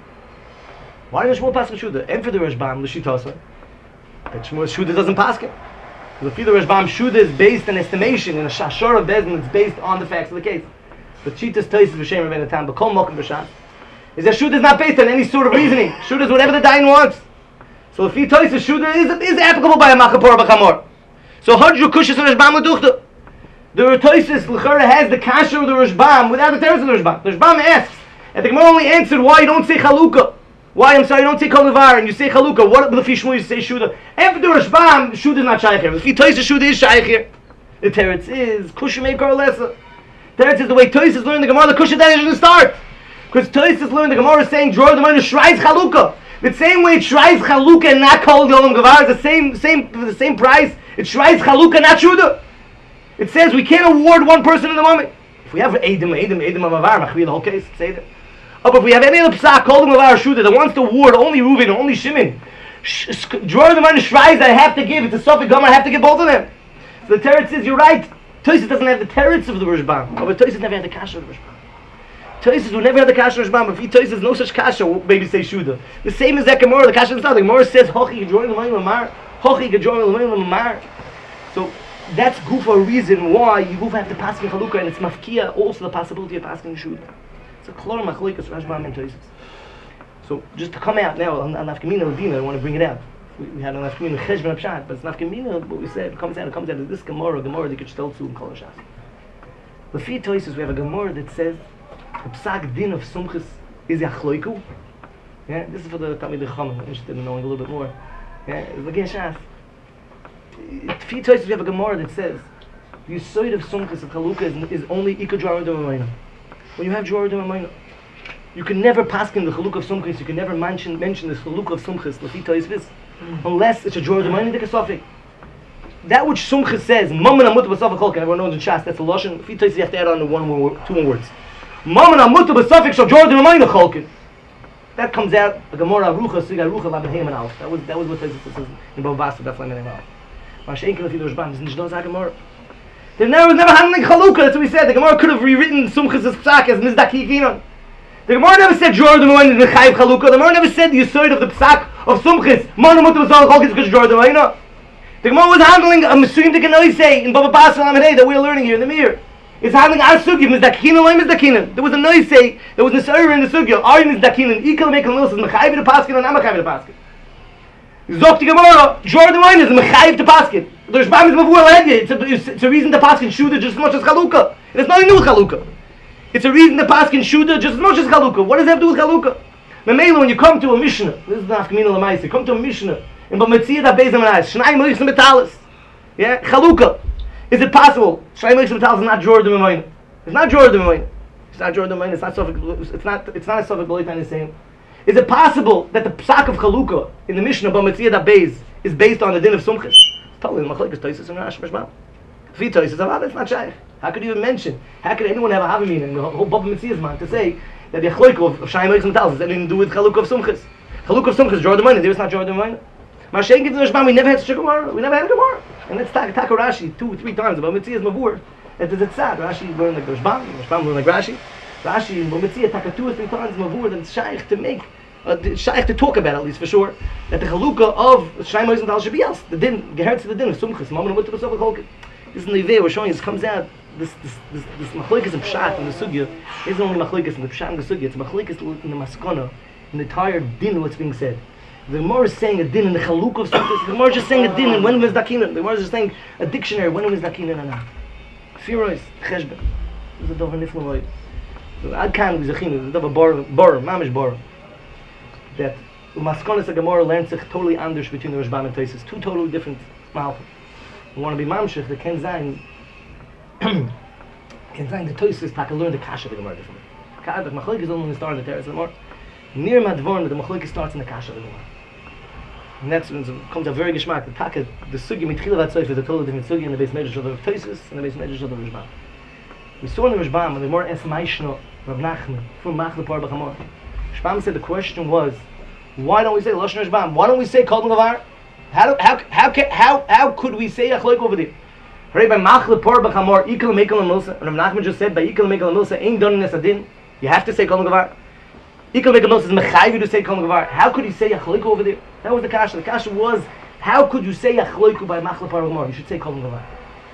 Why doesn't Shmuel Paskin Shuda? And for the Rishbam, L'shitasa, that Shmuel Shuda doesn't Paskin. The Fida Rishbam Shuda is based on estimation, and a Shashor of Bezdin it's based on the facts of the case. But Cheetah's Toises B'Shem Rabbeinu Tam, but Kol Mokim B'Shas, is that Shuda is not based on any sort of reasoning. Shuda is whatever the Dayan wants. So if he Toises, Shuda is, is applicable by a Machapor B'Chamor. So Hadru Kushas and Rishbam L'Duchta. The Toises L'Chara has the Kasher of the Rishbam without the Teres of the Rishbam. The Rishbam asks, and the Gemara only answered why you don't say Chalukah. Why, I'm sorry, you don't say Kol Levar and you say Chalukah. What the Fishmu you say Shuda? After the Rishbam, Shuda is not Shaykh here. If he Toises, Shuda is Shaykh here. The Teretz is Kushimei Karlesa. Teretz is the way Toises learned the Gemara, the Kushah that didn't start. Because Toises learned the Gemara is saying, draw the mind to Shrais Chalukah. The same way it Shrais Chalukah and not Kol Yolam Gavar is the same, same, for the same price. It Shrais Chalukah, not Shuda. It says we can't award one person in the moment. If we have Eidim, Eidim, Eidim of Avar, Machvi, the whole case, say that. Oh, but if we have any other psak, called them Avar Shuda, that wants to award only Reuven, only Shimon, sh- draw them on the Shrais that I have to give, it's a Sophic Gomer, I have to give both of them. So the Teretz says, you're right. Toises doesn't have the Teretz of the Rishbam. Oh, but Toises never had the Kasha of the Rishbam. Toises would never have the Kasha of the Rishbam. If he Toises no such Kasha, we'll maybe say Shuda. The same as that Gemara, the Kasha of the Gemara. The Gemara says, Hochi, Gedroin, L'mayim, Lamar. Hochi, Gedroin, L'mayim, Lamar. So, that's good for a reason why you go have to pass in Chalukah, and it's mafkia also the possibility of passing Shuda. It's a klor machlikas Rashbam and Toises. So just to come out now on Nafkamina Ladina, I want to bring it out. We, we had on Nafkamina Cheshvan Pshat, but it's Nafkamina. What we said it comes out. It comes out of this Gemara, Gemara that you could still to in Kol Hashas. The Fi Toises we have a Gemara that says the Psak Din of Sumchis is Yachloiku. Yeah, this is for the Talmidei Chacham interested in knowing a little bit more. Yeah, it's the Geshas. Fi Toises we have a Gemara that says the Yisoid of Sumchis of Chalukah is, is only Ikadrar D'Mamayna. When you have Dror D'Mamayna, you can never pass in the Chalukah of Sumchis, you can never mention mention the Chalukah of Sumchis, Lafi Toises, unless it's a Dror D'Mamayna Dekasofik. that which Sumcha says, Mammon Amuta B'Safik Cholkin, everyone knows in Shas, that's a Lashon. If you taste, you have to add on the one word, two more words. Mammon Amuta B'Safik Shal Jordan Amayna Cholkin. That comes out, the Gemara Arucha, Siga Arucha, Laban Heyman Alf. That was, that was what this is in Bava Basra, that's Laban Heyman Alf. Mashenkin, if you do Rishbam, isn't those Gemara? There never, never handling Chalukah, that's what we said. The Gemara could have rewritten Sumchas' Psak as Mizdaki Yikinon. The Gemara never said Jordan Amayna is Mechayiv Chalukah. The Gemara never said the Yisoid of the Psak of Sumchas. Mammon Amuta B'Safik Cholkin is because Jordan Amayna. The Gemara was handling a Mesuim Dekanoi say in Baba Basra Lamadei that we're learning here in the Mir. It's handling our Sugya, Mizdakinan, Loi Mizdakinan. There was a noise say, there was a Nesayr in the Sugya, Ari Mizdakinan, Ikal Mekal Milsa, Mechayiv to Paskin, and Amachayiv to Paskin. Zok the Gemara, Jordan Wine is Mechayiv to Paskin. The Rishbam is Mavur Lahedya, it's a, it's, it's a reason to Paskin Shuda just as much as Chalukah. It has nothing to do with Chalukah. It's a reason to Paskin Shuda just as much as Chalukah. What does that have to do with Chalukah? Memela, when you come to a Mishnah, this is the Nafkamina Lamaisi, come to a Mishnah, and but Metzia da Beis Amanais, Shnai Melichs Metalis. Yeah, Chalukah. Is it possible? Shnai Melichs Metalis is not Jordan Amayna. It's not Jordan Amayna. It's not Jordan Amayna. It's not Sofik. It's not. It's not a Sofik B'Leitan the same. Is it possible that the Psak of Chalukah in the Mishnah about Metzia da Beis is based on the din of Sumchis? Totally, Machlekes Tosfos and Rashi Mishmam. Fi Tosfos Avada, it's not shaykh. How could you even mention? How could anyone have a Havamina in the whole Baba Metzias man to say that the Chalukah of Shnai Melichs Metalis has anything to do with Chalukah of Sumchis? Chalukah of Sumchis is Jordan Amayna. There is not Jordan Amayna. Mashen gives the Rishbam, we never had such a Gemara. We never had a Gemara. And let's talk talk Rashi two, three times about Metzias Mavur. It is it's sad. Rashi learned like the Rishbam, Rishbam learned like Rashi. Rashi and Metzias talk two or three times Mavur that it's shaykh to make, uh, shaykh to talk about at least for sure, that the Chalukah of Shnai Melichs Metalis should be else. The din, Gehertz to the din of Sumchis, Mammon Amuta B'Safik Cholkin. This is the Niveh we're showing you. This comes out, this this this, this Machlekes and Pshat in the Sugya isn't only Machlekes in the Pshat and the Sugya, it's Machlekes in the Maskana, in the entire din what's being said. The Gemara is saying a din in the Chalukah of Sumchis. The Gemara is just saying a din in when was Dakinan. The Gemara is just saying a dictionary when was Dakinan and now. Firois, Cheshben. This is a Dover Nifloid. Ad Kan Vizachinu, this is a Dover Bor, Bor, Mamish Bor. That Umaskonis the Gemara learns sich totally anders between the Rishbam and Tosfos. Two totally different Malchim. We want to be Mamshech, the Ken Zayin. Ken Zayin, the Tosfos, Taka learn the Kasha of the Gemara differently. The Machlekes is only the start of the Teretz of the Gemara. Near Madvorn, the Machlekes starts in the Kasha of the Gemara. And that's when it comes a very geschmack. The Taka, the Sugi Mitchila Vatsoif is a totally different Sugi in the base medrash of the Tosfos and the base medrash of the Rishbam. We saw in the Rishbam, when the more Es Maishno, Rav Nachman, from Machle Par B'Chamor. Rishbam said the question was, why don't we say Lashon Rishbam? Why don't we say Kol Gavar? How how how how how could we say Achloik over there? Right by Machle Par B'Chamor, Ikal Mekel Milsa. Rav Nachman just said by Ikal Mekel Milsa, ain't done in Esadin. You have to say Kol Gavar. Ikal Mekel Milsa is Mechayiv to say Kol Gavar. How could he say Achloik over there? That was the kasha. The kasha was, how could you say Achloiku by Machle Par B'Chamor? You should say Kol Gavar.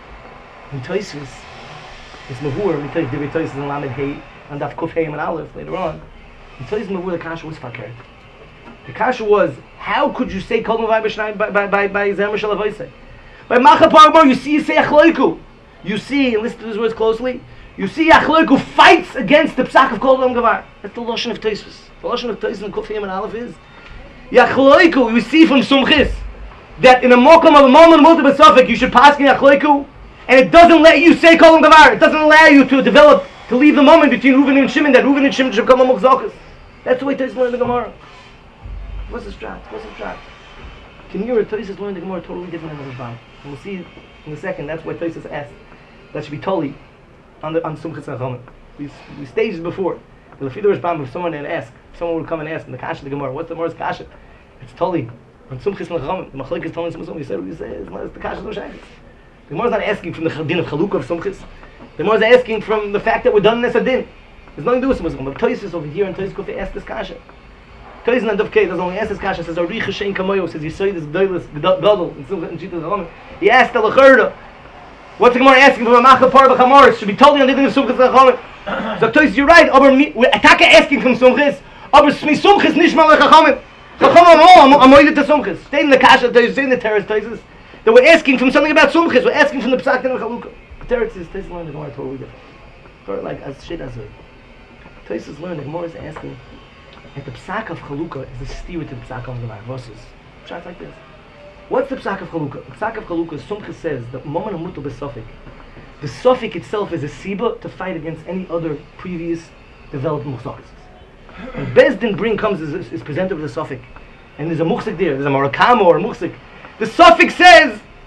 In Tosfos, it's Mavur. We take Divrei Tosfos and Lamed Hey and Daf Kuf Hey and Aleph later on. In Tosfos Mavur, the kasha was fakert. The kasha was, how could you say Kol Gavar by by by by Zer Mishal Avoisei? By Machle Par B'Chamor, you see, you say Achloiku. You see, and listen to these words closely. You see, Achloiku fights against the Psak of Kol Gavar. That's the Lashon of Tosfos. The Lashon of Tosfos and Kuf Hey and Aleph is, Yachloiku, we see from Sumchis that in a mokum of a Mammon Amuta B'Safik you should pass in Yachloiku, and it doesn't let you say Kol Gavar. It doesn't allow you to develop, to leave the moment between Reuven and Shimon, that Reuven and Shimon should come on Muchzakas. That's the way Tosfos learned the Gemara. What's the strat? What's the strat? Can you hear Tosfos learned the Gemara totally different than the Rishbam? And we'll see in a second. That's why Tosfos asked that should be totally on the on Sumchis and Chomet. We we staged it before. The Lefi the Rishbam, if someone had asked, if someone would come and ask in the kasha of the Gemara, what's the Gemara's kasha? It's totally on Sumchis and Chomet. The Machlekes telling Sumchis, we said, we say, it's the kasha of the Shaykhs. The Gemara's not asking from the din of Chalukah of Sumchis. The Gemara's asking from the fact that we're done in this din. There's nothing to do with Sumchis. But Tosfos over here in Tosfos Kuf asked this kasha. Tosfos and Dovkei doesn't only ask this kasha. Says Aricha Shein Kamoyo. Says Yisoid is Gdoilus Gadol in Sumchis and Shita Chomet. He asked the Lechurda. What's the Gemara asking from a Machle Par B'Chamor? Should be totally on the din of Sumchis and Chomet. So Tosfos, you're right. Aber we're Ataka asking from Sumchis. Aber Smi Sumchis Nishma Lechachomet. Chacham Amol Amoyed to Sumchis. Stay in the kasha. Stay in the Teretz Tosfos. That we're asking from something about Sumchis. We're asking from the Psak and Chalukah. The Teretz is Tosfos learned the Gemara totally different. For like as shit as it. Tosfos learned the Gemara is asking that the Psak of Chalukah is a steer to the Psak of the Marvoses. Shots like this. What's the Psak of Chalukah? The Psak of Chalukah, Sumchis says that Mammon Amuta B'Safik. The Safik itself is a siba to fight against any other previous developed muchzakas. And Bezdin bring comes is, is presented with a Safik. And there's a muchzik there, there's a Marakama or a muchzik. The Safik says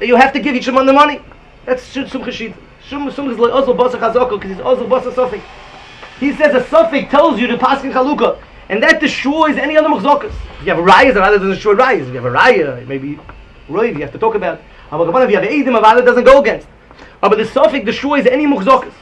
that you have to give each one the money. That's Sumcha Shita. Sumcha is like Ozil Basa Chazaka because he's Ozil Basa Sufik. He says a Sufik tells you to Paskin Chalukah, and that destroys any other Mechzokas. If you have a Raya, Avada doesn't destroy Rayas. If you have a Raya, maybe Roiv, you have to talk about. If you have Eidim, Avada doesn't go against. But the Sufik destroys any Mechzokas.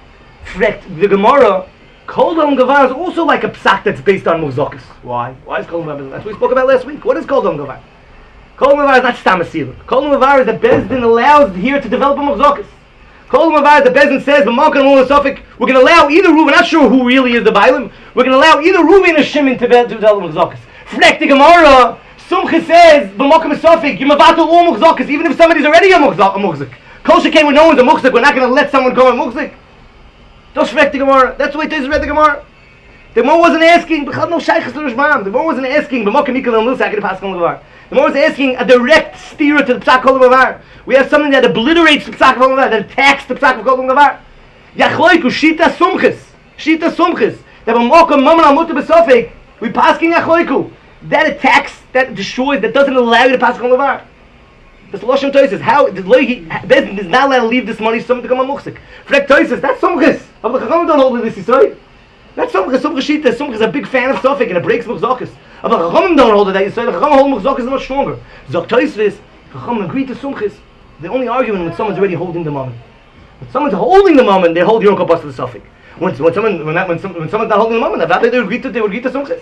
The Gemara, Kol Dam Gavar is also like a psak that's based on Mechzokas. Why? Why is Kol Dam Gavar? That's what we spoke about last week. What is Kol Dam Gavar? Kol Dam Gavar is not Stam Asila. Kol Dam Gavar is that Bezdin allows here to develop a Mechzokas. Kol Dam Gavar, the Bezdin says, but Malkan and Sufik, we're going to allow either Ruben, we're not sure who really is the Bailim, we're going to allow either Ruben or Shimon to develop Mechzokas. Frek the Gemara, Sumcha says, but Malkan and Sufik, you mavatal all Mechzokas, even if somebody's already a Mechzik. Kol Shekhem when no one's a Mechzik, we're not going to let someone go a Mechzik. Don't frek the Gemara. That's the way Taisus read the Gemara. The Gemara wasn't asking, B'chad no shaychus l'Rishbam. The Gemara wasn't asking, B'malkan Mikal and Milsak, Pascal Gavar. The Gemara was asking a direct steer to the Psak Kol Gavar. We have something that obliterates the Psak Kol Gavar, that attacks the Psak Kol Gavar. Yachloiku, Shita Sumchis. Shita Sumchis. That B'malkan Maman Al Muta B'Sofek, we pasking Yachloiku. That attacks, that destroys, that doesn't allow you to pass Kol Gavar. This Loshem Toises, how the Loigi Bezin is not allowed to leave this money for someone to come a Muchzik. Frek Toises, that's Sumchis. But the Chachamim don't hold this Yisrael. That's Sumchis. Sumchis Shita. Sumchis is a big fan of Sofik and it breaks Muchzokas. But the Chachamim don't hold it that Yisrael. The Chachamim hold Muchzokas is much stronger. Zok Toises, Chachamim agree to Sumchis. They're only arguing when someone's already holding the moment. When someone's holding the moment, they hold your own Kabbalah to the Sofik. When when someone when, that, when, some, when someone's not holding the moment, they would agree to they would agree to Sumchis.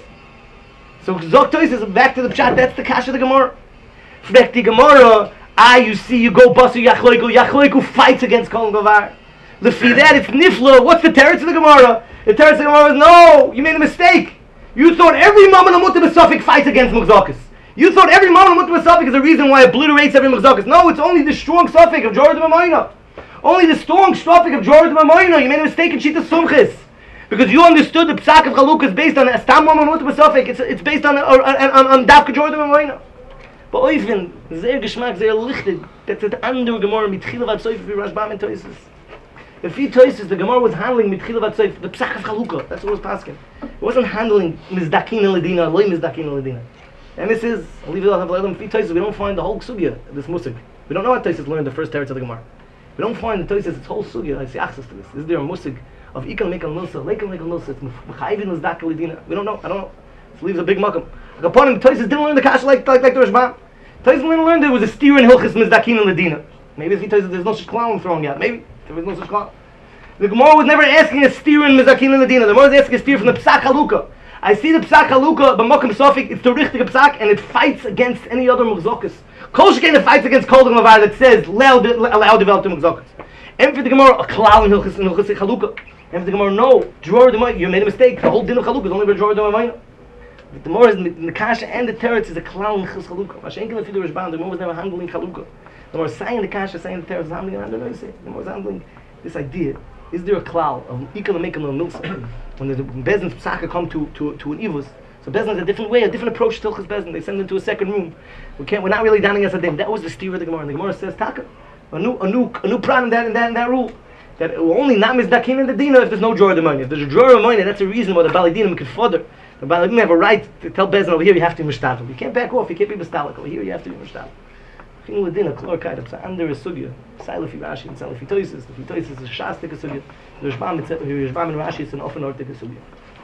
So Zok Toises, back to the Pshat. That's the Kasha of the Gemara. Frek the Gemara. Ah, you see, you go Basu Yachloiku. Yachloiku fights against Kol Gavar. Lefi that, it's Nifla. What's the teretz of the Gemara? The teretz of the Gemara is, no, you made a mistake. You thought every moment of Muta B'Sofik fights against Mechzokas. You thought every moment of Muta B'Sofik is the reason why it obliterates every Mechzokas. No, it's only the strong Sofik of Jorah D'Mamoina. Only the strong Sofik of Jorah D'Mamoina. You made a mistake in Shita Sumchis. Because you understood the Psak of Chalukah is based on a Stam moment of Muta B'Sofik. It's, it's based on, on, on, on Davka Jorah D'Mamoina. But even sehr geschmack, sehr lichtig. That's the andere Gemara mit Chila Vat Soif for Rashbam and Toises. The few Toises, the Gemara was handling mit Chila Vat Soif, the Psach of Chalukah. That's what it was paskin. It wasn't handling Mizdakin and Ledina, Loi Mizdakin and Ledina. And this is, I'll leave it out of the few Toises, we don't find the whole sugya, this musik. We don't know what Toises learned the first teretz of the Gemara. We don't find the Toises, its whole sugya. I see access to this. This is their musik of Ikal Mekal Nilsa, Lekal Mekal Nilsa, it's Mechayvin Mizdak Ledina. We don't know, I don't know. It leaves a big makam. Like upon him, the Toises didn't learn the Kasha like, like, like the Rashbam. Toises learned there was a steer in Hilchis Mizdakin and Ledina. Maybe if he tells you there's no such clown throwing out. Maybe there was no such clown. The Gemara was never asking a steer in Mizdakin and Ledina. The Gemara was asking a steer from the Psak Halukah. I see the Psak Halukah, but Mokum Sofik, it's the richtige Psak, and it fights against any other Mechzokas. Kol Shekain, it fights against Kol Dam Gavar that says allow allow develop the Mechzokas. And for the Gemara, a clown in Hilchis in Hilchis Halukah. And for the Gemara, no, Jorah D'Mamoina, you made a mistake. The whole din of Halukah is only about Jorah D'Mamoina. The Gemara is in the Kasha and the Teretz is a clown in Chis Chalukah. Mashenkin lefi the Rashbam, the Gemara was never handling Chalukah. The Gemara is saying the Kasha, saying the Teretz is handling it. I don't know what you say. The Gemara is handling this idea. Is there a cloud of Ikal and Mekal and Milsa? When the Bezdin's Psaka come to, to, to an Ivus, so Bezdin has a different way, a different approach to Tilchas Bezdin. They send them to a second room. We can't, we're not really downing as a dim. That was the steer of the Gemara. And the Gemara says, Taka, a new, a new, a new pran in that, in that, in that rule. That only not Mizdakin in the Dina if there's no Jorah D'Mamoina. If there's a Jorah D'Mamoina, that's a reason why the Bali Dinim can further. The Bali Dinim have a right to tell Bezdin over here you have to be Mishtadl. You can't back off, you can't be Mistalik. Over here you have to be Mishtadl. Chin Ledina, Klor Kaidab, so under a Sugya. Sailafi Rashi and Sailafi Toises. The Toises is a Shastik Sugya. The Rashbam and Rashi is an often Ortik Sugya.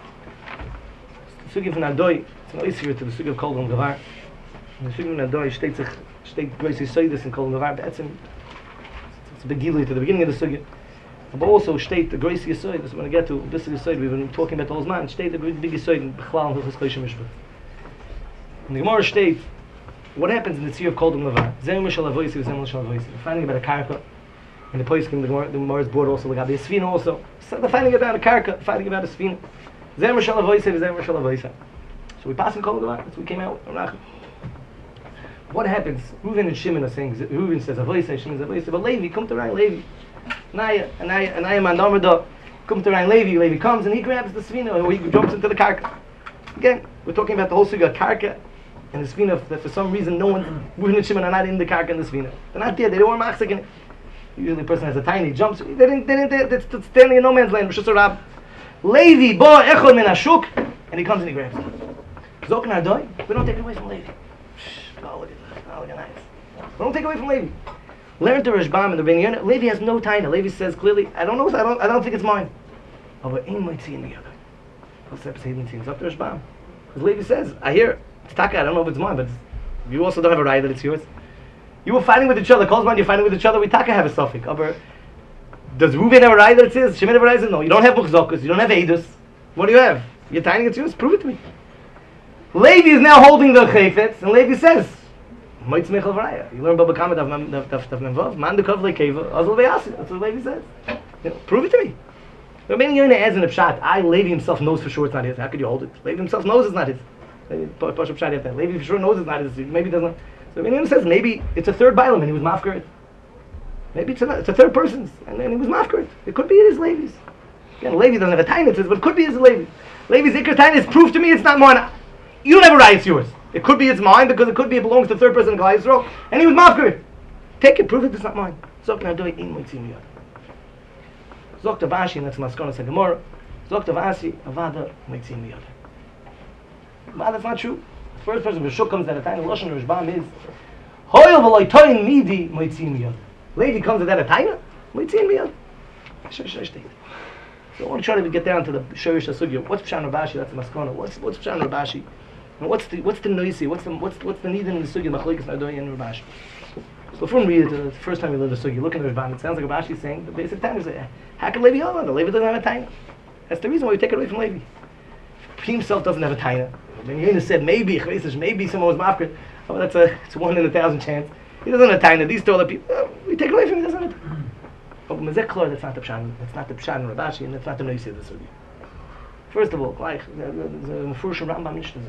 The Sugya von Adoi, it's an Oisir to the Sugya of Kol Dam Gavar. The Sugya von Adoi steht sich, steht Groisi Soides in Kol Dam Gavar. It's a big gilui to the beginning of the Sugya. But also state the Groisi Yisoid, that's what I get to, this is Yisoid, we've been talking about all this man, state the big Yisoid in Bechlal and Hilchis Choshim Mishpah. And the Gemara states, what happens in the Tzir of Kol Dam Gavar? Zem Mishal Avoisi, Zem Mishal Avoisi. They're finding about a karka, and the Poiskim, the Gemara, the Gemara's board also, like a Sfina also. So they're finding about a karka, finding about a Sfina. Zem Mishal Avoisi, Zem Mishal Avoisi. So we pass in Kol Dam Gavar, that's what we came out, what happens? Reuven and Shimon are saying, Reuven says Avoisi, Shimon says Avoisi, but Levi, come to Ryan Levi. Naya, Anaya, Anaya Mandomada, come to Ryan Levi, Levi comes and he grabs the Sfina, or he jumps into the karka. Again, we're talking about the whole suga karka and the Sfina, that for some reason no one, Reuven and Shimon are not in the karka and the Sfina. They're not there, they don't want machzik in it. Usually a person has a tiny jump, so they didn't, they didn't, they're, they're standing in no man's land, Rosh Hashanah. Levi, bo, echod min hashuk, and he comes and he grabs it. Zok Nardoi, we don't take it away from Levi. Oh, look at that, oh, look at that. We don't take it away from Levi. Learn the Rashbam and the Ben Yonah. Levi has no taina. Levi says clearly, I don't know, I don't, I don't think it's mine. Aber ein Moitzi in the other. What's that saying? It's up to Rashbam. Because Levi says, I hear, it's taka, I don't know if it's mine, but it's, you also don't have a right that it's yours. You were fighting with each other. Calls man, you're fighting with each other. We taka have a suffix. Aber does Reuven have a right that it's his? Shimon have a right that it's no. You don't have Muchzokus. You don't have Eidus. What do you have? You're tiny, it's yours. Prove it to me. Levi is now holding the chayfetz, and Levi says, Moitz Mechel Vraya. You learn Baba Kama Dav Memvav, Man de Kav Lekeva, Azul Veyasi. That's what Levi says. You know, prove it to me. The Rabbeinu Yonah adds in a pshat, I, Levi himself knows for sure it's not his. How could you hold it? Levi himself knows it's not his. Pashup pshat yet. Levi for sure knows it's not his. Maybe doesn't. So Rabbeinu Yonah says maybe it's a third Bailam and he was mafkarit. Maybe it's a, it's a third person's and then he was mafkarit. It could be it is Levi's. Again, Levi doesn't have a tainus, but it could be it's Levi. Levi's ikar tainus. Prove to me it's not mine. You don't have a right. It's yours. It could be it's mine because it could be it belongs to the third person in Klal Yisrael, and he was mafkarit. Take it. Prove it. It's not mine. Zok now do it in Moitzi miyad. Zok Tavashi, and that's Maskonos Gemara. Zok Tavasi, Avada Moitzi miyad. But that's not true. The first person who comes at a time, Lashon Rishbam is Hoyel v'loy toin midi Moitzi miyad. Lady comes at a time, Moitzi miyad. So I want to try to get down to the Shorish Asugya. What's Pshan Rabashi? That's the Maskona. What's what's Pshan Rabashi? And what's the what's the noisy? What's the what's what's the need in the Sugya Machlekes Nadoy and Rabashi? So before we read it, the first time we learned the Sugya, look at the Rishbam. It sounds like Rabashi saying the basic time is how can Levi hold on? The Levi doesn't have a taina. That's the reason why we take it away from Levi. He himself doesn't have a taina. Then Yonah said maybe maybe someone was mafkir. Oh, that's a it's a one in a thousand chance. He doesn't have a taina. These two other people, oh, we take it away from him. He doesn't have a taina. But Mezekhlor, that's not the Pshan, that's not the Pshan and Rabashi, and that's not the Noisei of the Sugya. First of all, like, the Mefurish Rambam Mishnah.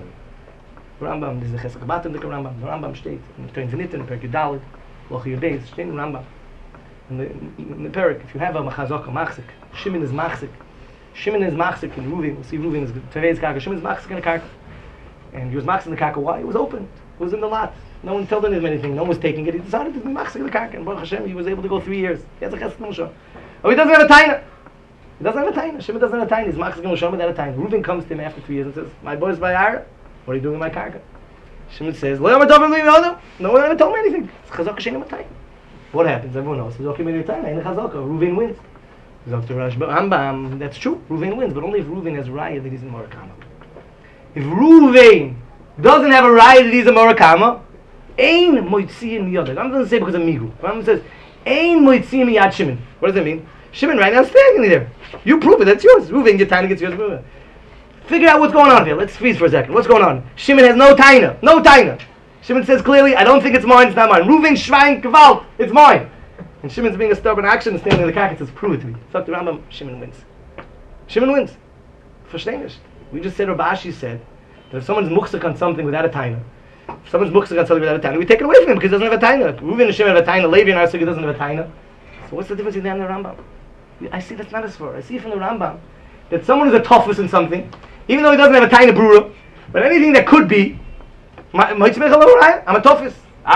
Rambam, there's the Chesed Batim, the Rambam, the Rambam steht, in the Toin Zenit, in the Perk Yudalit, Loch Yudei, steht in Rambam. In the, in the Perk, if you have a Machazok, a Machzik, Shimon is Machzik, Shimon is Machzik in Ruvin, we'll see Ruvin is Tevei's Karka, Shimon is Machzik in the Karka. And he was Machzik in the Karka, why? It was open, it was in the lot. No one told him anything. No one was taking it. He decided to be machzik in the karka. And Baruch Hashem, he was able to go three years. He has a chesed Moshe. Oh, he doesn't have a taina. He doesn't have a taina. Shimon doesn't have a taina. He's machzik in Moshe without a taina. Reuven comes to him after three years and says, "My boy is by Ara. What are you doing in my karka?" Shimon says, "Lo yamadov no No one ever told me anything. It's chazaka shein taina." What happens? Everyone knows. He's okay with your taina. Ain't a chazaka. Reuven wins. Doctor Rambam. That's true. Reuven wins, but only if Reuven has raya that he's in Morakama. If Reuven doesn't have a raya that he's in Morakama, Ein moitziim miyad. I'm going to say because of migu. Rambam says, Ein moitziim miyad Shimon. What does that mean? Shimon right now is standing there. You prove it. That's yours. Reuven, your taina gets yours. Figure out what's going on here. Let's freeze for a second. What's going on? Shimon has no taina. No taina. Shimon says clearly, I don't think it's mine. It's not mine. Reuven shvain kavalt. It's mine. And Shimon's being a stubborn action and standing in the karka says, prove it to me. So the Rambam, Shimon wins. Shimon wins. Verstehen nicht. We just said, Rabashi said, that if someone's muchzik on something without a taina, if someone's muchzik on something without a taina, we take it away from him because he doesn't have a taina. Reuven and Shimon have a taina, Levi and our Sugya doesn't have a taina. So what's the difference between that and the Rambam? I see that's not as far. I see from the Rambam that someone is a toughest in something, even though he doesn't have a taina brura, but anything that could be, I'm a toughest.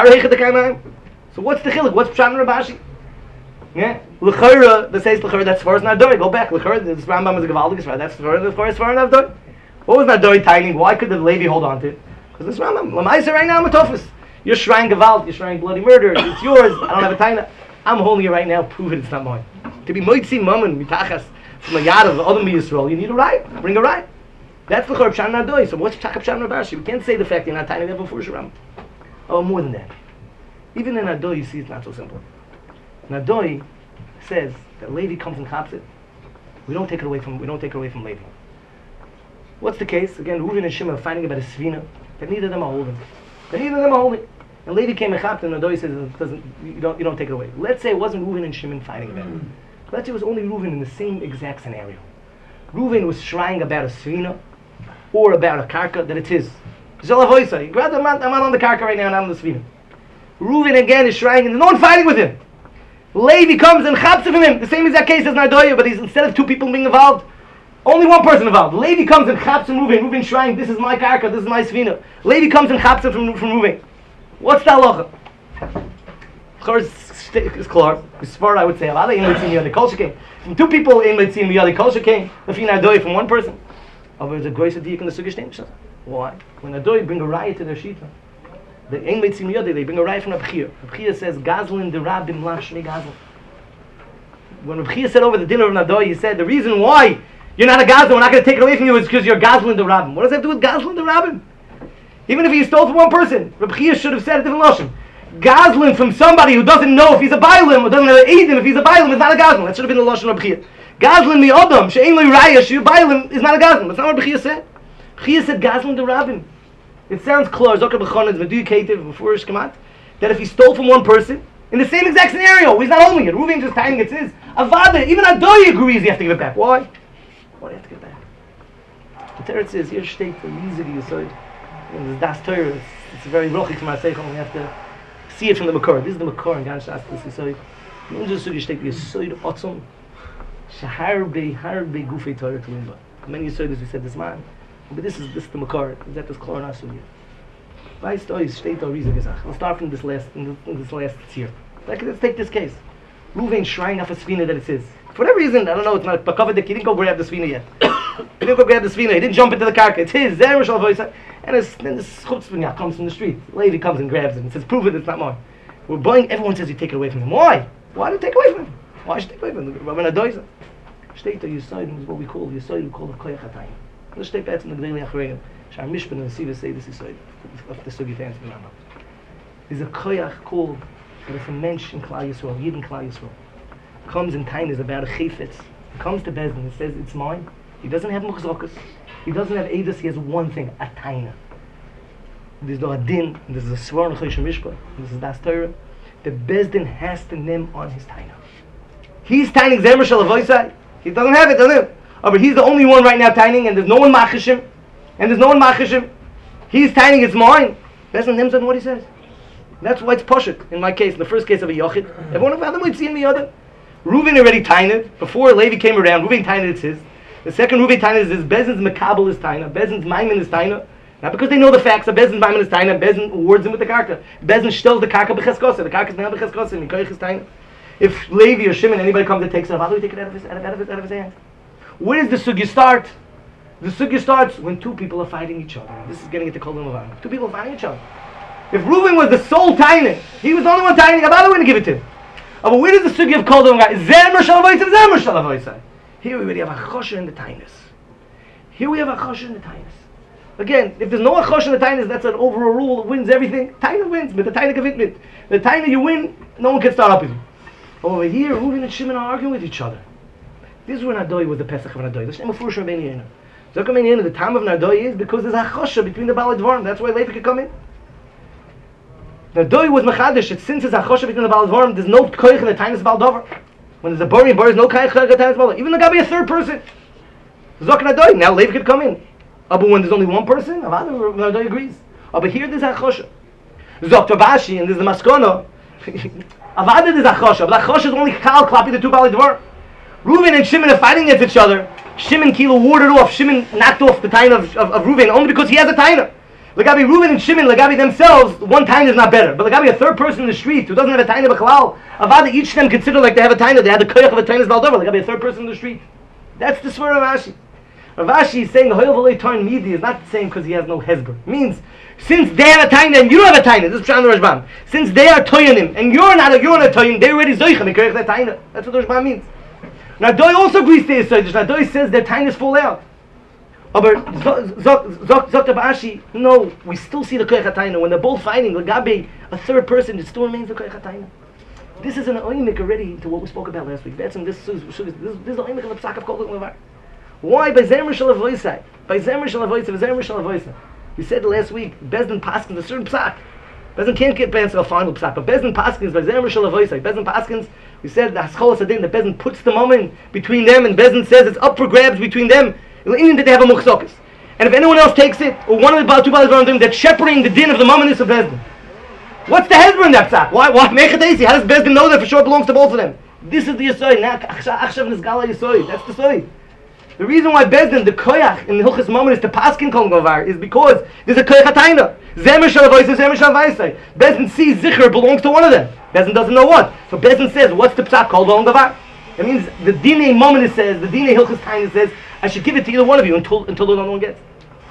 So what's the chiluk? What's Pshat and Rabashi? Yeah, l'chayra. That says l'chayra. That's far as Nadoi. Go back. L'chayra. This Rambam is a gavaldik. That's far as far as far as Nadoi. What was Nadoi tiny? Why could the Levi hold on to it? Because this Rambam. Lamaisa right now I'm a toughest. You're shrine gavalt. You're shrine bloody murder. It's yours. I don't have a taina. I'm holding it right now. Prove it. It's not mine. To be moitzi mammon mitachas from a yad of other Yisrael, you need a right. Bring a right. That's l'chayra Pshat Nadoi. So what's Pshat Pshat Rabashi? We can't say the fact you're not tiny. Never before Rambam. Oh, more than that. Even in Nadoi, you see it's not so simple. Nadoi says that Levi comes and chops it. We don't take it away from. We don't take it away from Levi. What's the case? Again, Reuven and Shimon are fighting about a svina that neither of them are holding. That neither of them are holding. And Levi came and chopped, and Nadoi says it doesn't. You don't. You don't take it away. Let's say it wasn't Reuven and Shimon fighting about it. Let's say it was only Reuven in the same exact scenario. Reuven was trying about a svina or about a karka that it's his. Zolavoisa. You grab the man. I'm not on the karka right now, and I'm on the svina. Reuven again is trying, and there's no one fighting with him. Levi comes and chaps from him. The same exact case as Nardoya, but he's instead of two people being involved, only one person involved. Levi comes and chaps from Reuven. Reuven shrine, this is my karka, this is my svina. Levi comes and chaps from from Reuven. What's the halacha? It's clear. As far I would say, from two people in Mitzim Miyadi Kolsha came, if you Nardoya from one person. Over the grace of Dik in the Sugish name. Why? When Nardoya bring a riot to their shita, The Ein Meitzim Yodei, they bring a right from Reb Chia. Reb Chia says, Gazlin de Rabbim la Shmei Gazlin. When Reb Chia said over the dinner of Nadoi, he said, the reason why you're not a Gazlin, we're not going to take it away from you, is because you're Gazlin de Rabbim. What does that have to do with Gazlin de Rabbim? Even if he stole from one person, Reb Chia should have said a different lashon. Gazlin from somebody who doesn't know if he's a Bailim, or doesn't have Eidim if he's a Bailim, is not a Gazlin. That should have been the lashon of Reb Chia. Gazlin mi Adam, she'ein lo Raya, she'u Bailim, is not a Gazlin. That's not what Reb Chia said. Reb Chia said Gazlin de Rabbim. It sounds clear, Zokar B'choned, Medukative, before Ishkamat, that if he stole from one person, in the same exact scenario, he's not owning it. Ruvain just timing it's his. Avada, even Adoy agrees you have to give it back. Why? Why do you have to give it back? The Torah says, here state the easy to Yesod. And this Das Torah, it's, it's very rochik from our Seichel, we have to see it from the Makor. This is the Makor, and Gan Shas, this Yesod. In just so you state the Yesod Otzom, Shaharbe, Harbe, Gufei Torah to Limba. Many Yesodas we said this man. But this is this is the Makar. That is Klor Nasu here. Weißt du, es steht da riesige Sache. Let's start from this last, in this last here. Like, let's take this case. Ruvain shrine off a Sfina that it says. For whatever reason, I don't know, it's not Bakavadik, he didn't go grab the Sfina yet. He didn't go grab the Sfina, he didn't jump into the karka. It's his, Zer Mishal Voisa. And it's, then this Chutzpah comes from the street. The lady comes and grabs it and says, prove it, it's not mine. We're buying, everyone says you take it away from him. Why? Why do you take it away from him? Why should you take it away from him? Rabbi Nadoiza. Steht da Yisayim is what we call, Yisayim we call the Koyach HaTayim. Let's take that in the Gdei Achreim. Shar Mishpan and Siva say this is so of the Sugi fans in Rambam. There's a koyach called that if a mensch in Klal Yisrael, Yid in Klal Yisrael, comes in Tainas about a chayfetz, comes to Bezdin and says it's mine. He doesn't have muchzokas. He doesn't have edus. He has one thing: a taina. There's no adin. There's a svar and chosh mishpah. This is das Torah. The Bezdin has to name on his taina. He's taining zemer shel avoisai. He doesn't have it. Doesn't have it. Oh, but he's the only one right now tining, and there's no one machishim, and there's no one machishim. He's tining, it's mine. Bezdin names on what he says. That's why it's poshut. In my case, in the first case of a yochid, everyone of them might see in the other. Reuven already tined before Levi came around. Reuven tined it's his. The second Reuven tined is his. Bezdin's mekabel is taina. Bezdin's maimin is taina. Not because they know the facts of Bezdin's maimin is taina. Bezdin awards him with the karka. Bezdin stills the karka b'cheskosa. The karka is now b'cheskosa. Mikoich is taina. If Levi or Shimon, anybody comes and takes it, how do we take it out of his, out of, out of, out of his hand? Where does the sugya start? The sugya starts when two people are fighting each other. This is getting into Kol Levav. Two people are fighting each other. If Reuven was the sole tiny, he was the only one tiny, Gabala wouldn't give it to him. Oh, but where does the sugya of Kol Levav? Zer Mishal Avoisai, Zer Mishal Avoisai. Here we already have a chosher in the tinus. Here we have a chosher in the tinus. Again, if there's no chosher in the tinus, that's an overall rule. It wins everything. Tiny wins, but the tiny commitment. The tiny you win, no one can start up with you. Over here, Reuven and Shimon are arguing with each other. This is when Nadoi was the Pesach of Nadoi. That's not Mefurish Rabbeinu Yehuda. Zokum Yehuda, the time of Nadoi is because there's a chosha between the Balei Dvarim. That's why Levi could come in. Nadoi was Mechadish. It's since there's a chosha between the Balei Dvarim, there's no koich in the Tainis Bal Dover. When there's a Bari and Bari, there's no koich in the Tainis Bal Dover. Even the Gabi a third person. Zokum Nadoi. Now Levi could come in. Oh, but when there's only one person, Nadoi agrees. Oh, but here there's a chosha. Zok Tabashi and there's the Maskono. Avada there's a chosha, but that chosha is only Kal Klapi the two Balei Dvarim. Reuven and Shimon are fighting against each other. Shimon Kilo warded off. Shimon knocked off the taina of, of, of Reuven only because he has a taina. Lagabi Reuven and Shimon, Lagabi themselves, one taina is not better. But Lagabi a third person in the street who doesn't have a taina b'chalal, Avada each of them consider like they have a taina. They had the koyach of a taina b'aldover. Lagabi a third person in the street. That's the swear of Rashi. Rashi is saying the hoyel v'lei tarn midi is not saying because he has no hezber. It means since they have a taina and you don't have a taina, this is Pshan Rashbam. Since they are toyanim and you're not a you're not a toyin, they already zoichem and koyach that taina. That's what Rashbam means. Nadoi also agrees to Yisrael. Nadoi says their tainas fall out. But Zok Ashi, no, we still see the Koyach HaTaina. When they're both fighting, Lagabe, a third person, it still remains the Koyach HaTaina. This is an oimik already to what we spoke about last week. That's in this, this, this, this is the oimik of the Psak of Kol Levar. Why? By Zemer Shel Avoisai. By Zemer Shel Avoisai, by Zemer Shel Avoisai. We said last week, Bezdin Paskins a certain Psak. Bezdin can't get answer a final Psak, but Bezdin Paskins by Zemer Shel Avoisai. Bezdin Paskins, we said the Haskolas Adin, the Bezdin puts the moment between them, and Bezdin says it's up for grabs between them. In that they have a muchzokas. And if anyone else takes it, or one of the two brothers around them, that's shepherding the din of the momentness of Bezdin. What's the hezbollah in that psak? Why? Why? Mechadesi. How does Bezdin know that for sure it belongs to both of them? This is the Yisoi. Achshav Nizgala Yisoi. That's the Yisoi. The reason why Bezdin, the koyach in the Hilchas Moment is to paskin kol govar is because there's a koyach hatayna. Zemer shal avoisai, zemer shal vaisai. Bezdin sees zicher belongs to one of them. Bezdin doesn't know what. So Bezdin says, what's the psak kol govar? It means the Dinei Moment says, the Dinei Hilchas Taina says, I should give it to either one of you until until the other one gets. So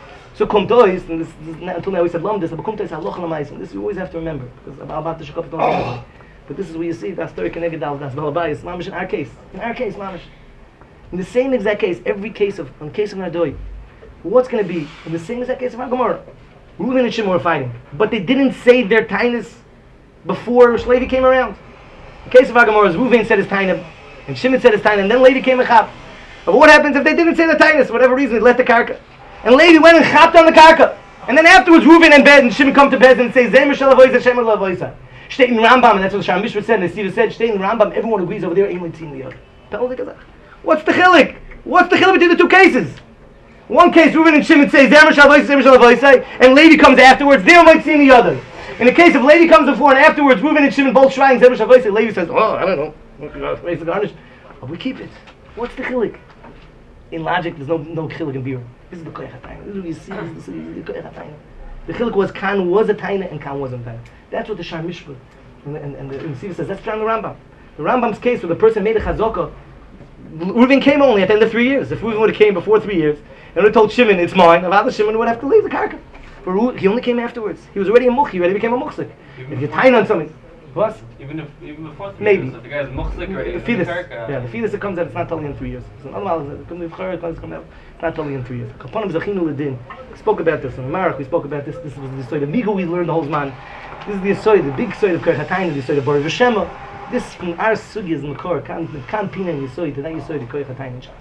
So come to us, and this, this, until now we said Lamdis, but come to us, Allah Lamais, and this you always have to remember, because about the Shekop don't say it. But this is where you see, that's Torah Keneged Dal, that's Balabayis, Mamish in our case. In our case, Mamish. In the same exact case, every case of, in the case of Nadoi, what's going to be, in the same exact case of Hagamorah, Reuven and Shimon were fighting, but they didn't say their tinus before Levi came around. In the case of Hagamorah, Reuven said his tinus, and Shimon said his tinus, and then Levi came and chap. But what happens if they didn't say the tinus, for whatever reason, they let the karka? And Levi went and chapped on the karka. And then afterwards, Reuven and bed, and Shimon come to bed and say, Zemer Shalavoisa, Shemer Lavoisa. State in Rambam, and that's what the Shara Mishra said, and the Steve said, state in Rambam, everyone agrees over there, ain't seen the other. What's the chilik? What's the chilik between the two cases? One case, Reuven and Shimon say, Zemer Shalavoisa, Zemer Shalavoisa, and Levi comes afterwards, they might see the other. In the case of Levi comes before and afterwards, Reuven and Shimon both shrine Zemer Shalavoisa, Levi says, oh, I don't know, raise the garnish. But we keep it. What's the chilik? In logic, there's no no chilik in beer. This is the koyach hatayna. This is what you see. This is the koyach hatayna. The chilik was Khan was a taina and Khan wasn't a taina. That's what the Shar Mishpah and, and, and the Siva says. That's John the Rambam. The Rambam's case where the person made a chazaka, Reuven came only at the end of three years. If Reuven would have came before three years and would have told Shimon it's mine, Avada Shimon would have to leave the karka. But Reuven, he only came afterwards. He was already a much. He already became a muchzik. If you taina on something, what? Even if even before three maybe years, if the guy's muchzik or the fetus, yeah, the fetus that comes out, it's not totally in three years. So otherwise, it comes out, it's not totally in three years. Kapanim Zachinu Ledin. We spoke about this in Marach. We spoke about this. This was the story. The Migu we learned the whole man. This is the story, the big story of Koyach the story of Baruch Shema. This from our sugi is in the core. Can't can't pin in Yisoy. Today Yisoy the Koyach Hatayim in Shas.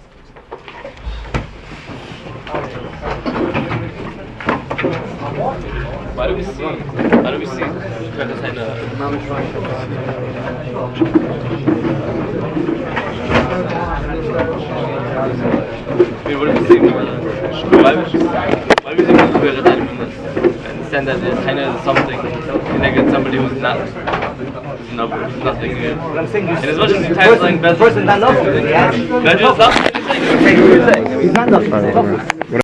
Why do we see? Why do we see? What do we see? Why do we see? Why do we see in this? Understand that the China is something, and they get somebody who's not, who's not, who's nothing. But I'm saying, and as much as the person, like, the person's not nothing. He's not nothing. He's not nothing.